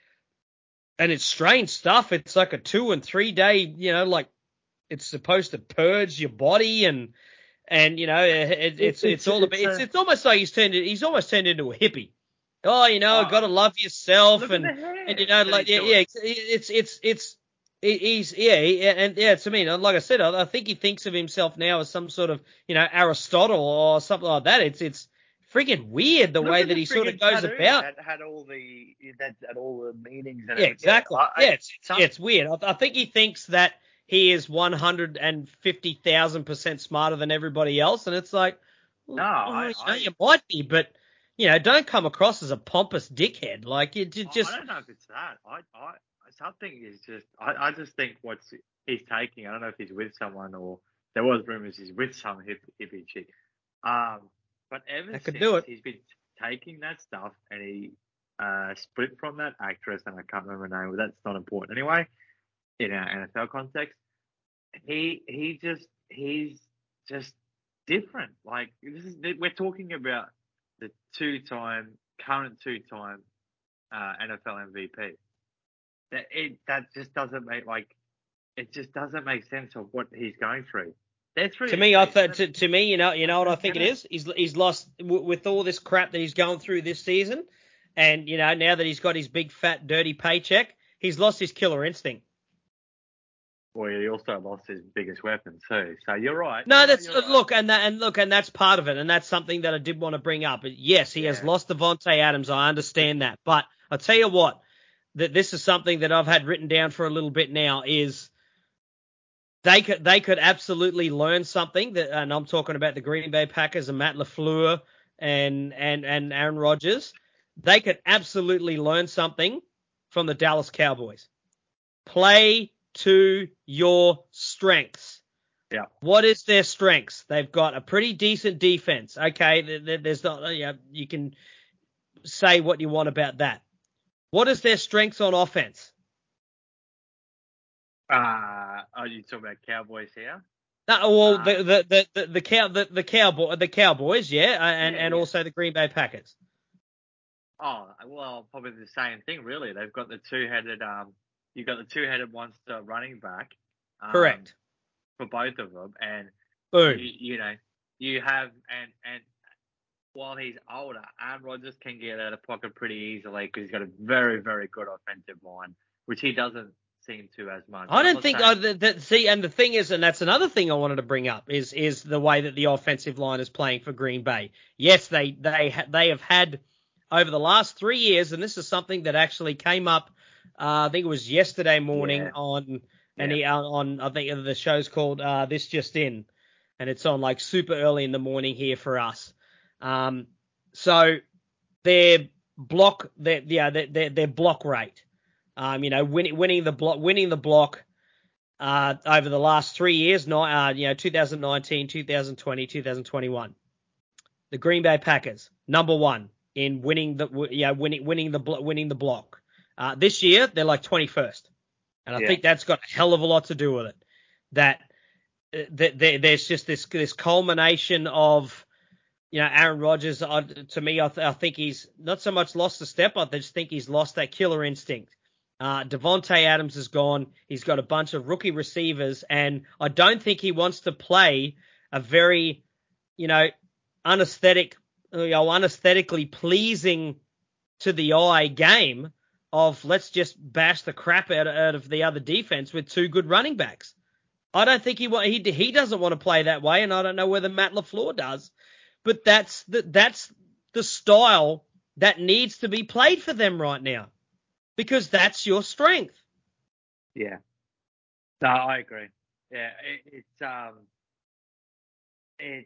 and it's strange stuff. It's like a two and three day, you know, like it's supposed to purge your body and and you know it, it's it's, it's all about it's, it's almost like he's turned he's almost turned into a hippie. Oh, you know, Oh, got to love yourself look and at the hair and you know that like he's yeah doing. yeah it's it's it's it's he- he's yeah he- and yeah to me like I said I, I think he thinks of himself now as some sort of you know Aristotle or something like that. It's it's freaking weird the Look way at that the he sort of friggin' goes tattoo about. That had all the that had all the meanings and Yeah, everything. exactly. I, I, Yeah, it's some, yeah, it's weird. I, I think he thinks that he is one hundred fifty thousand percent smarter than everybody else, and it's like, well, No, I- you know, I- you might be, but you know, don't come across as a pompous dickhead. Like it, it I- just I don't know if it's that. I, I something is just. I, I just think what's he's taking. I don't know if he's with someone or there was rumors he's with some hip, hippie chick. Um, but ever that could since do it. he's been taking that stuff and he uh split from that actress and I can't remember her name, but that's not important anyway. In our N F L context, he he just he's just different. Like this is we're talking about the two-time current two-time uh, N F L M V P. That it that just doesn't make like it just doesn't make sense of what he's going through. That's To me, I thought to, to me, you know, you know what I think it is. He's he's lost w- with all this crap that he's going through this season, and you know now that he's got his big fat dirty paycheck, he's lost his killer instinct. Well, he also lost his biggest weapon too. So you're right. No, You're that's right, you're right. look, and that, and look, and that's part of it, and that's something that I did want to bring up. Yes, he Yeah. has lost Devontae Adams. I understand that, but I'll tell you what, that this is something that I've had written down for a little bit now. Is they could they could absolutely learn something that, and I'm talking about the Green Bay Packers and Matt LaFleur and and and Aaron Rodgers. They could absolutely learn something from the Dallas Cowboys. Play to your strengths. Yeah. What is their strengths? They've got a pretty decent defense. Okay, there's not, you know, you can say what you want about that. What is their strengths on offense? Uh, are you talking about Cowboys here? No, well, Uh, the the the the, the cow the, the cowboy the Cowboys, yeah, and Yeah, and yeah. also the Green Bay Packers. Oh, well, probably the same thing, really. They've got the two-headed, um, you've got the two-headed monster running back. Um, Correct. For both of them, and Boom. you, you know, you have and and while he's older, Aaron Rodgers can get out of pocket pretty easily because he's got a very very good offensive line, which he doesn't seem to as much. I I'm don't not think saying, I, that, that. See, and the thing is, and that's another thing I wanted to bring up is is the way that the offensive line is playing for Green Bay. Yes, they they ha- they have had over the last three years, and this is something that actually came up. Uh, I think it was yesterday morning yeah, on yeah, and uh, on I think the show's called uh, This Just In, and it's on like super early in the morning here for us. Um, so their block, their yeah, their their, their block rate. Um, you know, winning winning the block, winning the block uh, over the last three years, uh, you know, twenty nineteen, twenty twenty, twenty twenty-one. The Green Bay Packers, number one in winning the yeah winning winning the winning the block. Uh, this year they're like twenty-first, and I yeah, think that's got a hell of a lot to do with it. That, uh, that there's just this this culmination of, you know, Aaron Rodgers. Uh, to me, I, th- I think he's not so much lost a step. I just think he's lost that killer instinct. Uh, Devontae Adams is gone. He's got a bunch of rookie receivers, and I don't think he wants to play a very, you know, unesthetic, you know, unesthetically pleasing to the eye game of let's just bash the crap out, out of the other defense with two good running backs. I don't think he he he doesn't want to play that way, and I don't know whether Matt LaFleur does, but that's the that's the style that needs to be played for them right now, because that's your strength. yeah. No, I agree. Yeah, it, it's um, it's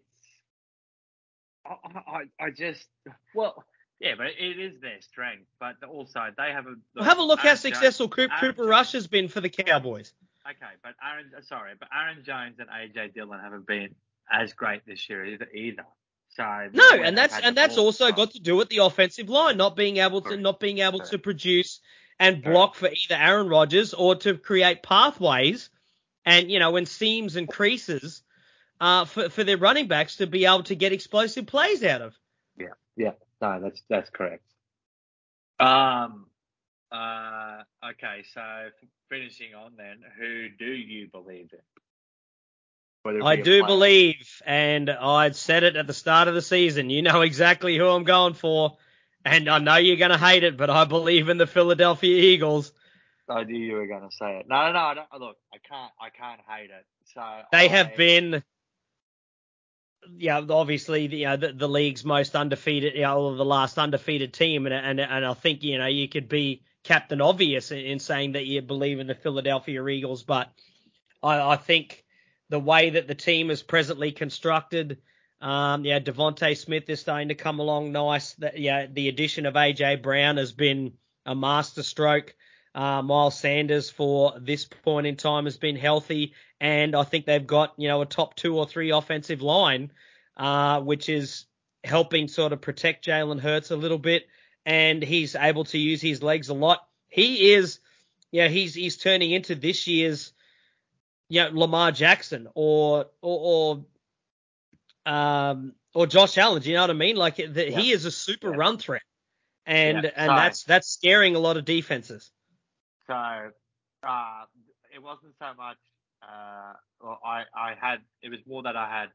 I, I I just well, yeah, but it is their strength. But also they have a Well, look, have a look how Aaron Jones, successful Cooper, Aaron Cooper Jones. Rush has been for the Cowboys. Okay, but Aaron, sorry, but Aaron Jones and A J Dillon haven't been as great this year either. either. So No, when and they've that's had the and that's ball also from, got to do with the offensive line not being able to correct, not being able to correct, produce and correct. block for either Aaron Rodgers or to create pathways and, you know, and seams and creases uh, for for their running backs to be able to get explosive plays out of. Yeah, yeah, no, that's that's correct. Um, uh, okay, so finishing on then, who do you believe in? Whether it I be a do player, believe, and I'd said it at the start of the season. You know exactly who I'm going for, and I know you're going to hate it, but I believe in the Philadelphia Eagles. I knew you were going to say it. No, no, no. I don't, look, I can't, I can't hate it. So They have I, been, yeah, obviously the, you know, the, the league's most undefeated, you know, or the last undefeated team, and and and I think, you know, you could be Captain Obvious in, in saying that you believe in the Philadelphia Eagles, but I, I think the way that the team is presently constructed, um, yeah, Devontae Smith is starting to come along nice. That, yeah, the addition of A J Brown has been a masterstroke. Uh, Miles Sanders for this point in time has been healthy, and I think they've got, you know, a top two or three offensive line, uh, which is helping sort of protect Jalen Hurts a little bit, and he's able to use his legs a lot. He is, yeah, he's he's turning into this year's, you know, Lamar Jackson or or or um or Josh Allen. Do you know what I mean? Like the, yeah, he is a super yeah, run threat, yeah. and and So, that's that's scaring a lot of defenses. so, uh, it wasn't so much. Uh, well, I, I had. It was more that I had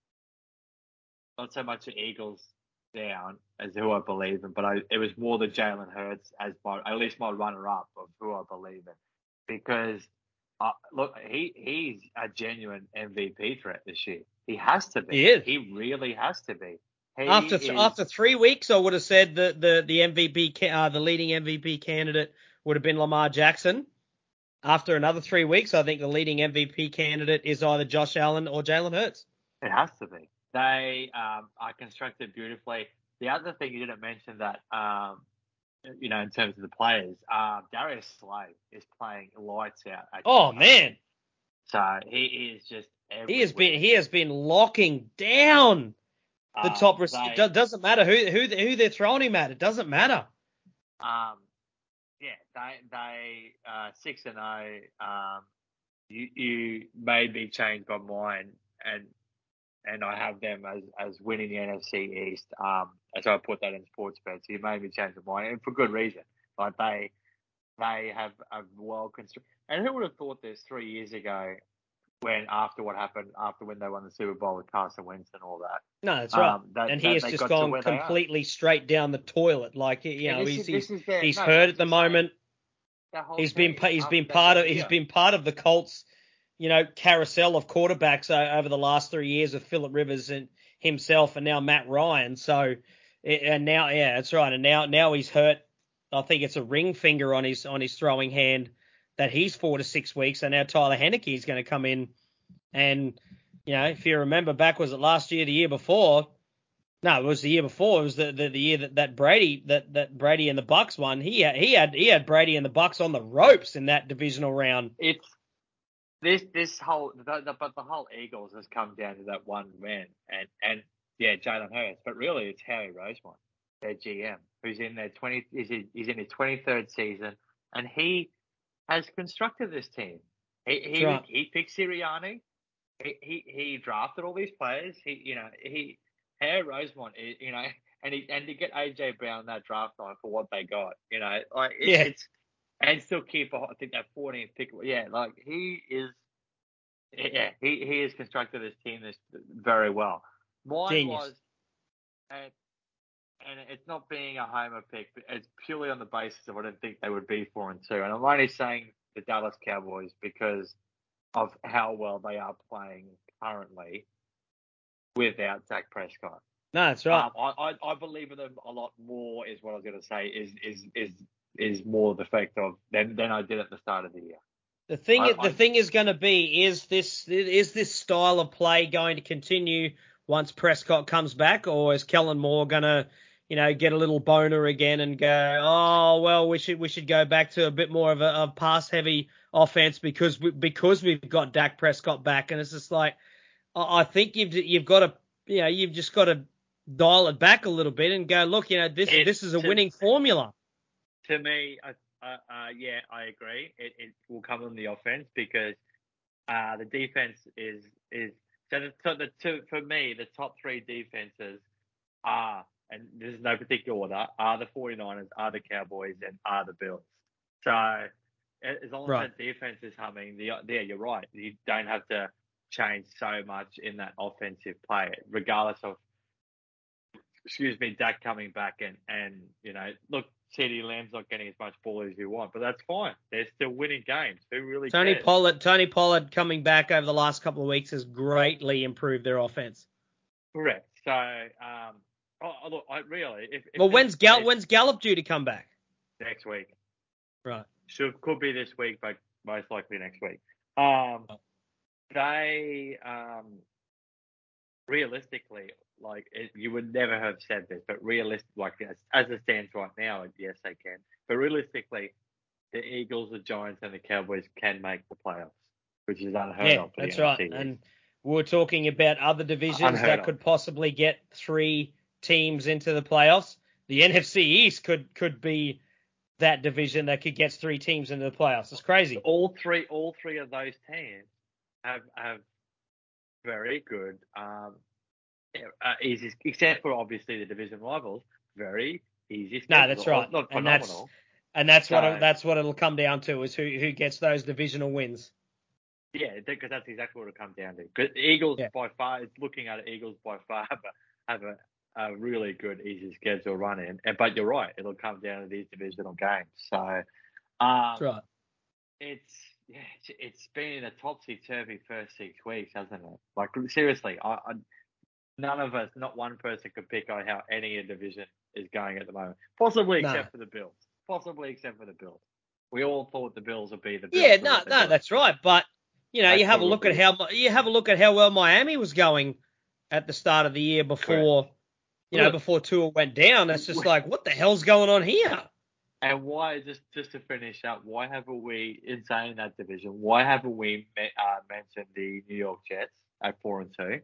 not so much the Eagles down as who I believe in, but I, it was more the Jalen Hurts as my, at least my runner-up of who I believe in, because uh, look, he he's a genuine M V P threat this year. He has to be. He is. He really has to be. He After is. after three weeks, I would have said that the the M V P uh, the leading M V P candidate would have been Lamar Jackson. After another three weeks, I think the leading M V P candidate is either Josh Allen or Jalen Hurts. It has to be. They um, are constructed beautifully. The other thing you didn't mention that, um, you know, in terms of the players, uh, Darius Slay is playing lights out at Oh Kentucky. man, So he is just he has everywhere. been he has been locking down the Um, top receiver. they, It doesn't matter who who who they're throwing him at. It doesn't matter. um, yeah, they they uh, six and zero. Um, you you made me change my mind, and and I have them as as winning the N F C East. Um, and so I put that in sports bet. So you made me change my mind, and for good reason. Like they they have a well constructed. And who would have thought this three years ago? When after what happened after when they won the Super Bowl with Carson Wentz and all No, that, that's right. um, that, And he that has they just got to gone where they are. completely straight down the toilet. Like, you And know, this he's is this he's is their he's no. hurt I'm at the just saying. moment. the whole He's team been he's after been they part got of he's here. been part of the Colts, you know, carousel of quarterbacks uh, over the last three years with Phillip Rivers and himself, and now Matt Ryan. So, and now yeah, that's right. And now now he's hurt. I think it's a ring finger on his on his throwing hand that he's four to six weeks. And now Tyler Heineke is going to come in, and you know, if you remember back, was it last year, the year before? No, it was the year before. It was the, the, the year that, that Brady that, that Brady and the Bucks won. He had, he had he had Brady and the Bucks on the ropes in that divisional round. It's this this whole the, the, but the whole Eagles has come down to that one man and and yeah, Jalen Hurts. But really, it's Howie Roseman, their G M, who's in their twenty is he's in his twenty third season, and he has constructed this team. He he Right. he picked Sirianni. He, he he drafted all these players. He you know he. Harry Rosemont, you know, and he, and to get A J Brown that draft night for what they got, you know, like it, Yeah. it's and still keep I think that fourteenth pick, yeah, like he is, yeah, he he has constructed this team this very well. Mine Genius. was, and and it's not being a homer pick, but it's purely on the basis of I don't think they would be four and two, and I'm only saying the Dallas Cowboys because of how well they are playing currently without Dak Prescott. No, that's right. Um, I, I I believe in them a lot more. Is what I was going to say. Is is is is more the fact of than than I did at the start of the year. The thing, I, the I, thing is going to be is this is this style of play going to continue once Prescott comes back, or is Kellen Moore going to, you know, get a little boner again and go, oh well, we should we should go back to a bit more of a, a pass heavy offense because we, because we've got Dak Prescott back, and it's just like I, I think you've you've got to you know you've just got to dial it back a little bit and go, look, you know, this it, this is a to, winning formula. To me, uh, uh, uh, yeah, I agree. It, it will come on the offense because uh, the defense is is so the, so the two for me the top three defenses are, and there's no particular order, are the 49ers, are the Cowboys, and are the Bills. So as long as Right. that defense is humming, the yeah, you're right. You don't have to change so much in that offensive play, regardless of, excuse me, Dak coming back and, and you know, look, CeeDee Lamb's not getting as much ball as you want, but that's fine. They're still winning games. Who really Tony cares? Pollard, Tony Pollard coming back over the last couple of weeks has greatly improved their offense. Correct. So, um, oh, look, I really, if, if Well, this when's Gal- plays when's Gallup due to come back? next week, Right. should could be this week, but most likely next week. Um, they um, realistically, like it, you would never have said this, but realistic, like as, as it stands right now, yes, they can. But realistically, the Eagles, the Giants, and the Cowboys can make the playoffs, which is unheard Yeah, of for that's the right. N F C. And we're talking about other divisions Unheard that of. could possibly get three teams into the playoffs. The N F C East could could be that division that could get three teams into the playoffs. It's crazy. All three, all three of those teams have have very good, um, uh, easy, except for obviously the division rivals, very easy. No, that's schedule. right. Not And that's phenomenal. and that's So, what it, that's what it'll come down to is who who gets those divisional wins. yeah, because that's exactly what it'll come down to. Because Eagles Yeah. by far, it's looking at it, Eagles by far have a, have a, a really good easy schedule run in. And but you're right, it'll come down to these divisional games. So, um, That's right. it's yeah, it's, it's been a topsy turvy first six weeks, hasn't it? Like seriously, I, I none of us, not one person, could pick on how any division is going at the moment. Possibly No. except for the Bills. Possibly except for the Bills. We all thought the Bills would be the Bills. Yeah, for no, what they're no, doing. that's right. But you know, They you have a look at probably- how you have a look at how well Miami was going at the start of the year before, you know, Look. before Tua went down. It's just like, what the hell's going on here? And why, just just to finish up, why haven't we, in saying that division, why haven't we uh, mentioned the New York Jets at four and two?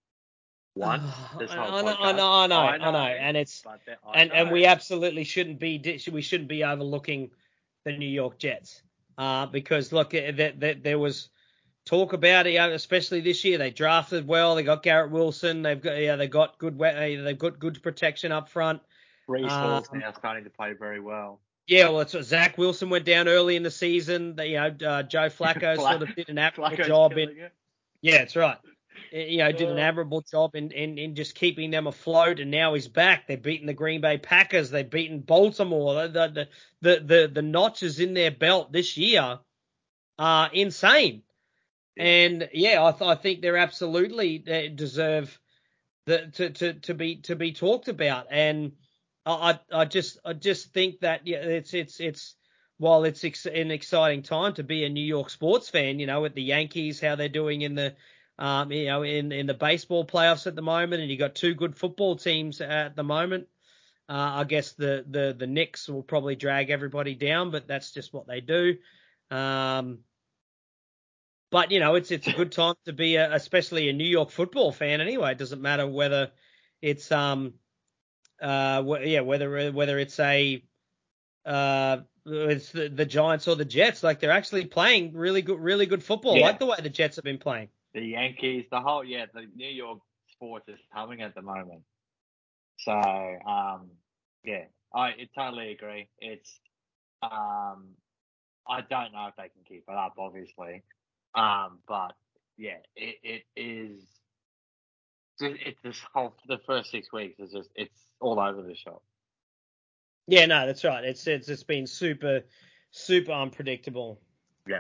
One, this I, whole I, know, podcast. I know, I know, I I know, and it's but then- I and and know. we absolutely shouldn't be we shouldn't be overlooking the New York Jets, uh, because look, that that there was talk about it, especially this year. They drafted well. They got Garrett Wilson. They've got yeah, they got good they've got good protection up front. Brees Hall's Um, now starting to play very well. Yeah, well, it's what Zach Wilson went down early in the season. They, you know, uh, Joe Flacco Flack- sort of did an admirable Flacco's job in. killing it. Yeah, that's right. you know, did an admirable job in, in, in just keeping them afloat, and now he's back. They've beaten the Green Bay Packers. They've beaten Baltimore. The the the the, the notches in their belt this year are insane. Yeah. And yeah, I, th- I think they're absolutely they deserve the to, to, to be to be talked about. And I I just I just think that yeah, it's it's it's while it's ex- an exciting time to be a New York sports fan, you know, with the Yankees, how they're doing in the um you know in in the baseball playoffs at the moment, and you got two good football teams at the moment. Uh, I guess the the the Knicks will probably drag everybody down, but that's just what they do. Um, But, you know, it's it's a good time to be, a, especially a New York football fan anyway. It doesn't matter whether it's, um uh yeah, whether whether it's a, uh it's the, the Giants or the Jets. Like, they're actually playing really good, really good football, Yeah. like the way the Jets have been playing. The Yankees, the whole, yeah, the New York sports is humming at the moment. So, um, yeah, I totally agree. It's, um, I don't know if they can keep it up, obviously. Um, but yeah, it, it is. It's this whole the first six weeks is just it's all over the shop. Yeah, no, that's right. It's it's it's been super, super unpredictable. Yeah.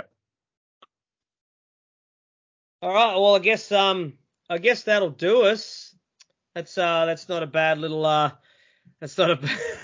All right. Well, I guess um I guess that'll do us. That's uh that's not a bad little uh that's not a.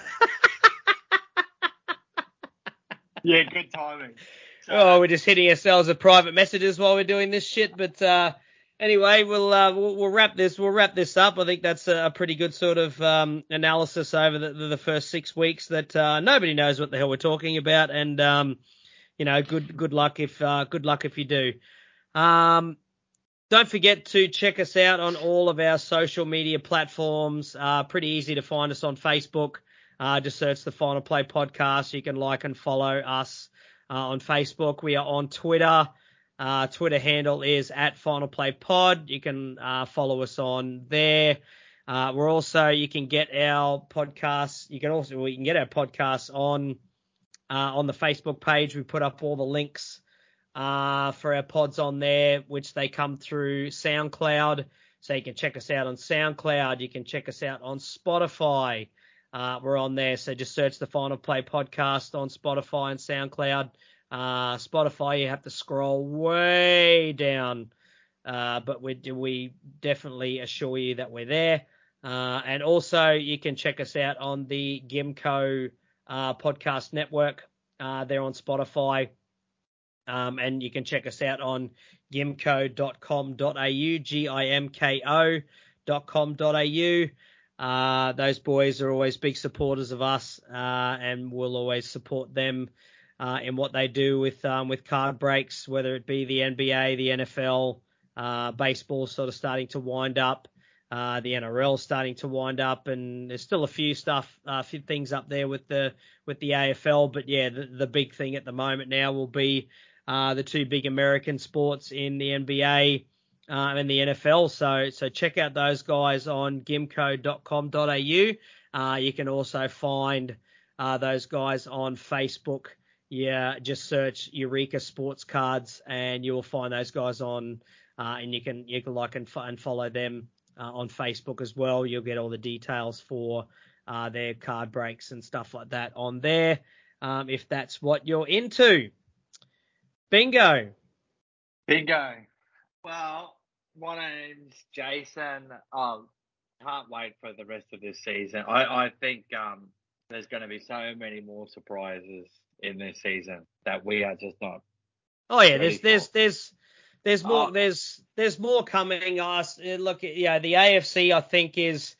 Yeah, good timing. So, oh, we're just hitting ourselves with private messages while we're doing this shit. But uh, anyway, we'll, uh, we'll we'll wrap this we'll wrap this up. I think that's a pretty good sort of um, analysis over the, the first six weeks that uh, nobody knows what the hell we're talking about, and um, you know, good good luck if uh, good luck if you do. Um, don't forget to check us out on all of our social media platforms. Uh, pretty easy to find us on Facebook. Uh, just search the Final Play Podcast. You can like and follow us uh, on Facebook. We are on Twitter. Uh, Twitter handle is at Final Play Pod. You can uh, follow us on there. Uh, we're also, you can get our podcasts. You can also, we can get our podcasts on uh, on the Facebook page. We put up all the links uh, for our pods on there, which they come through SoundCloud. So you can check us out on SoundCloud. You can check us out on Spotify. Uh, we're on there. So just search the Final Play Podcast on Spotify and SoundCloud. Uh, Spotify, you have to scroll way down. Uh, but we, we definitely assure you that we're there. Uh, and also you can check us out on the Gimco uh, podcast network. Uh, they're on Spotify. Um, and you can check us out on gimco dot com dot a u, G I M K O dot com dot a u. Uh, those boys are always big supporters of us, uh, and we'll always support them uh, in what they do with um, with card breaks, whether it be the N B A, the N F L, uh, baseball sort of starting to wind up, uh, the N R L starting to wind up, and there's still a few stuff, a uh, few things up there with the with the A F L. But yeah, the, the big thing at the moment now will be Uh, the two big American sports in the N B A uh, and the N F L. So so check out those guys on gimco dot com dot a u. Uh, you can also find uh, those guys on Facebook. Yeah, just search Eureka Sports Cards and you will find those guys on, uh, and you can you can like and, and follow them uh, on Facebook as well. You'll get all the details for uh, their card breaks and stuff like that on there, um, if that's what you're into. Bingo. Bingo. Well, my name's Jason. Oh, can't wait for the rest of this season. I, I think um, there's going to be so many more surprises in this season that we are just not. Oh yeah, there's there's for. there's there's more oh. there's there's more coming. Us look, yeah, the A F C I think is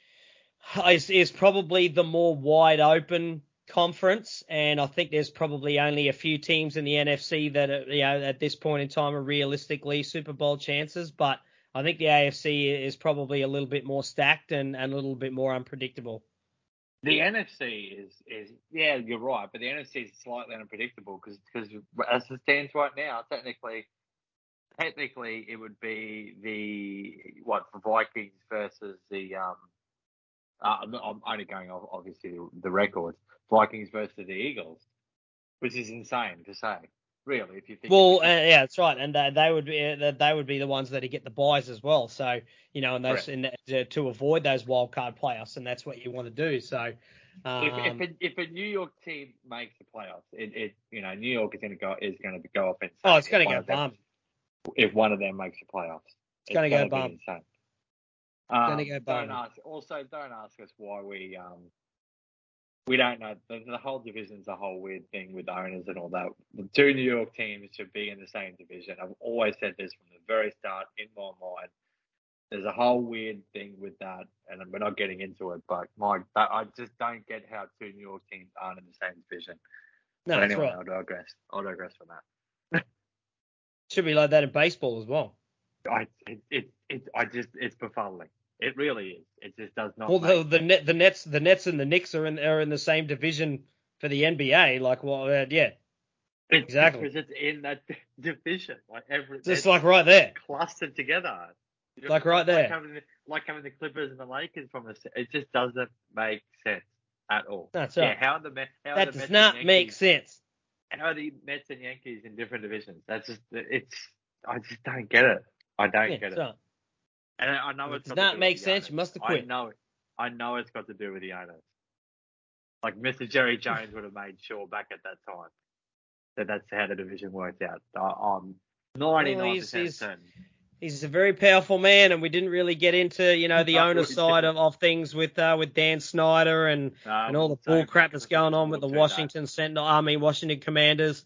is is probably the more wide open conference, and I think there's probably only a few teams in the N F C that are, you know, at this point in time are realistically Super Bowl chances, but I think the A F C is probably a little bit more stacked and, and a little bit more unpredictable. The N F C is, is yeah, you're right, but the N F C is slightly unpredictable because because as it stands right now, technically, technically it would be the what the Vikings versus the um. Uh, I'm, I'm only going off obviously the records. Vikings versus the Eagles, which is insane to say. really, if you think. Well, about uh, it. yeah, that's right, and uh, they would be uh, they would be the ones that get the buys as well. So you know, and those Correct. in the, to avoid those wild card playoffs, and that's what you want to do. So, If if um, a, if a New York team makes the playoffs, it, it you know New York is going to go is going to go up insane. oh, it's if going to one go of them bum. if one of them makes the playoffs. It's It's going to going go to be bum. insane. It's going to Um, go don't bum. ask. Also, don't ask us why we um we don't know. The, the whole division's a whole weird thing with owners and all that. The two New York teams should be in the same division. I've always said this from the very start in my mind. There's a whole weird thing with that, and we're not getting into it. But my, I just don't get how two New York teams aren't in the same division. No, But that's anyway, right. I'll digress. I'll digress from that. Should be like that in baseball as well. I it, it it I just it's befuddling. It really is. It just does not Well, the make the sense. net the Nets the Nets and the Knicks are in are in the same division for the N B A. Like, well, uh, yeah, It's exactly. because it's in that division. Like every Just it's like right there, clustered together. You know, like right like, like there. having the, like having the Clippers and the Lakers from the. It just doesn't make sense at all. That's Yeah, right. how are the Met, how are That the does Mets and not make Yankees? sense. How are the Mets and Yankees in different divisions? That's just it's. I just don't get it. I don't Yeah, get it. so And I know if it it's does got to not do with make the sense, owners. you must have I quit. know it. I know it's got to do with the owners. Like Mister Jerry Jones would have made sure back at that time that that's how the division worked out. I- I'm Well, ninety-nine he's percent he's certain. he's a very powerful man, and we didn't really get into you know the No, owner we side didn't. of, of things with uh, with Dan Snyder and No, and all we'll the bull save that crap because that's I think going there's on with more the to that. Washington Sentinel, I mean Washington Commanders.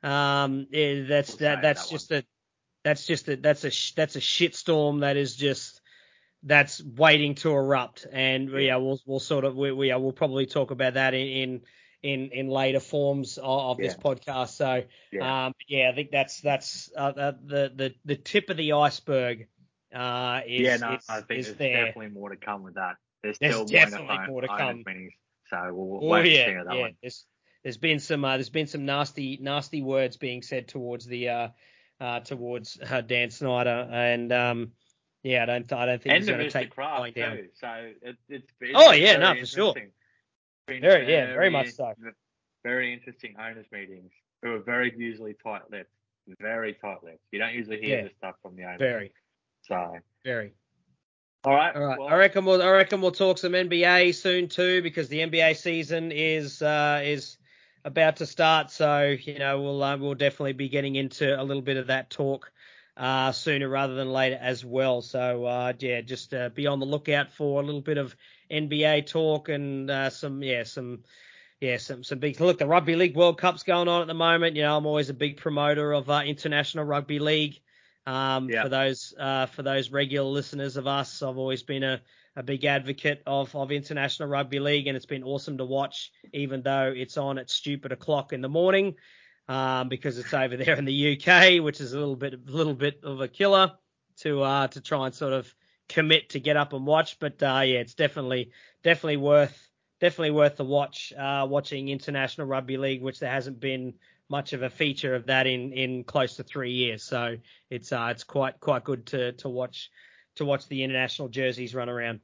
Um, yeah, that's We'll that save that's that one. just a that's just a that's a sh- that's a shitstorm that is just that's waiting to erupt, and yeah, Yeah. we'll we'll sort of we we uh, we'll probably talk about that in in in, in later forms of, of this Yeah. podcast. So Yeah. um, yeah, I think that's that's uh, the the the tip of the iceberg uh, Yeah, is no, I is think is there's there. definitely more to come with that. There's There's still more definitely own- more to owners come. meetings, so we'll Oh wait and yeah, see how that yeah. one. There's there's been some uh, there's been some nasty nasty words being said towards the uh, uh, towards uh, Dan Snyder, and um, yeah, I don't I don't think And he's the going to Mister take it lying Kraft down. too. So it, it's it's Oh been yeah, no, very for sure. interesting. Been Very yeah, very much very so. very interesting owners meetings who are very usually tight-lipped, very tight-lipped. You don't usually hear Yeah, this stuff from the owners. very, So very. all right, All right, I well, reckon we'll I reckon we'll talk some N B A soon too because the N B A season is uh, is about to start. So you know we'll uh, we'll definitely be getting into a little bit of that talk uh, sooner rather than later as well. So uh, yeah, just uh, be on the lookout for a little bit of N B A talk and uh, some yeah some. Yeah, some some big look. The Rugby League World Cup's going on at the moment. You know, I'm always a big promoter of uh, international rugby league. Um, yeah, for those uh, for those regular listeners of us, I've always been a, a big advocate of of international rugby league, and it's been awesome to watch, even though it's on at stupid o'clock in the morning, um, because it's over there in the U K, which is a little bit a little bit of a killer to uh to try and sort of commit to get up and watch. But uh, yeah, it's definitely definitely worth. Definitely worth the watch, uh, watching international rugby league, which there hasn't been much of a feature of that in, in close to three years. So it's uh, it's quite quite good to to watch to watch the international jerseys run around.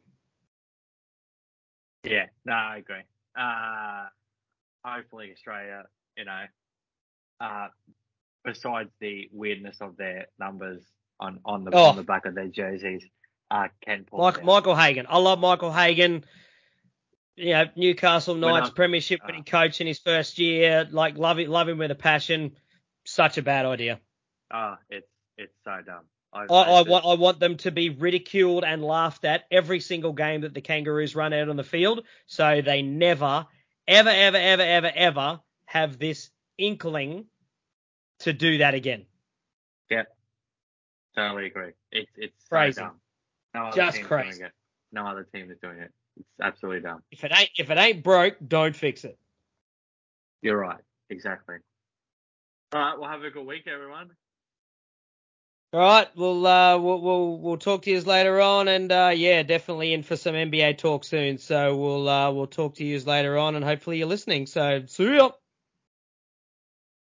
yeah. No, I agree. Uh, hopefully Australia, you know, uh, besides the weirdness of their numbers on, on the Oh, on the back of their jerseys, uh, can pull Mike, it out. Michael Hagan. I love Michael Hagan. You know, Newcastle We're Knights not, premiership uh, winning coach in his first year. Like love it, love him with a passion. Such a bad idea. uh, it's it's so dumb. I, I, I I just, want I want them to be ridiculed and laughed at every single game that the Kangaroos run out on the field, so they never, ever, ever, ever, ever, ever have this inkling to do that again. yeah, totally agree. It's it's so Crazy, dumb. No other just team's doing crazy. it. No other team is doing it. It's absolutely dumb. If it ain't if it ain't broke, don't fix it. You're right. Exactly. All right. Well, have a good week, everyone. All right, we'll uh we'll we'll, we'll talk to you later on, and uh, yeah, definitely in for some N B A talk soon. So we'll uh we'll talk to you later on, and hopefully you're listening. So see ya.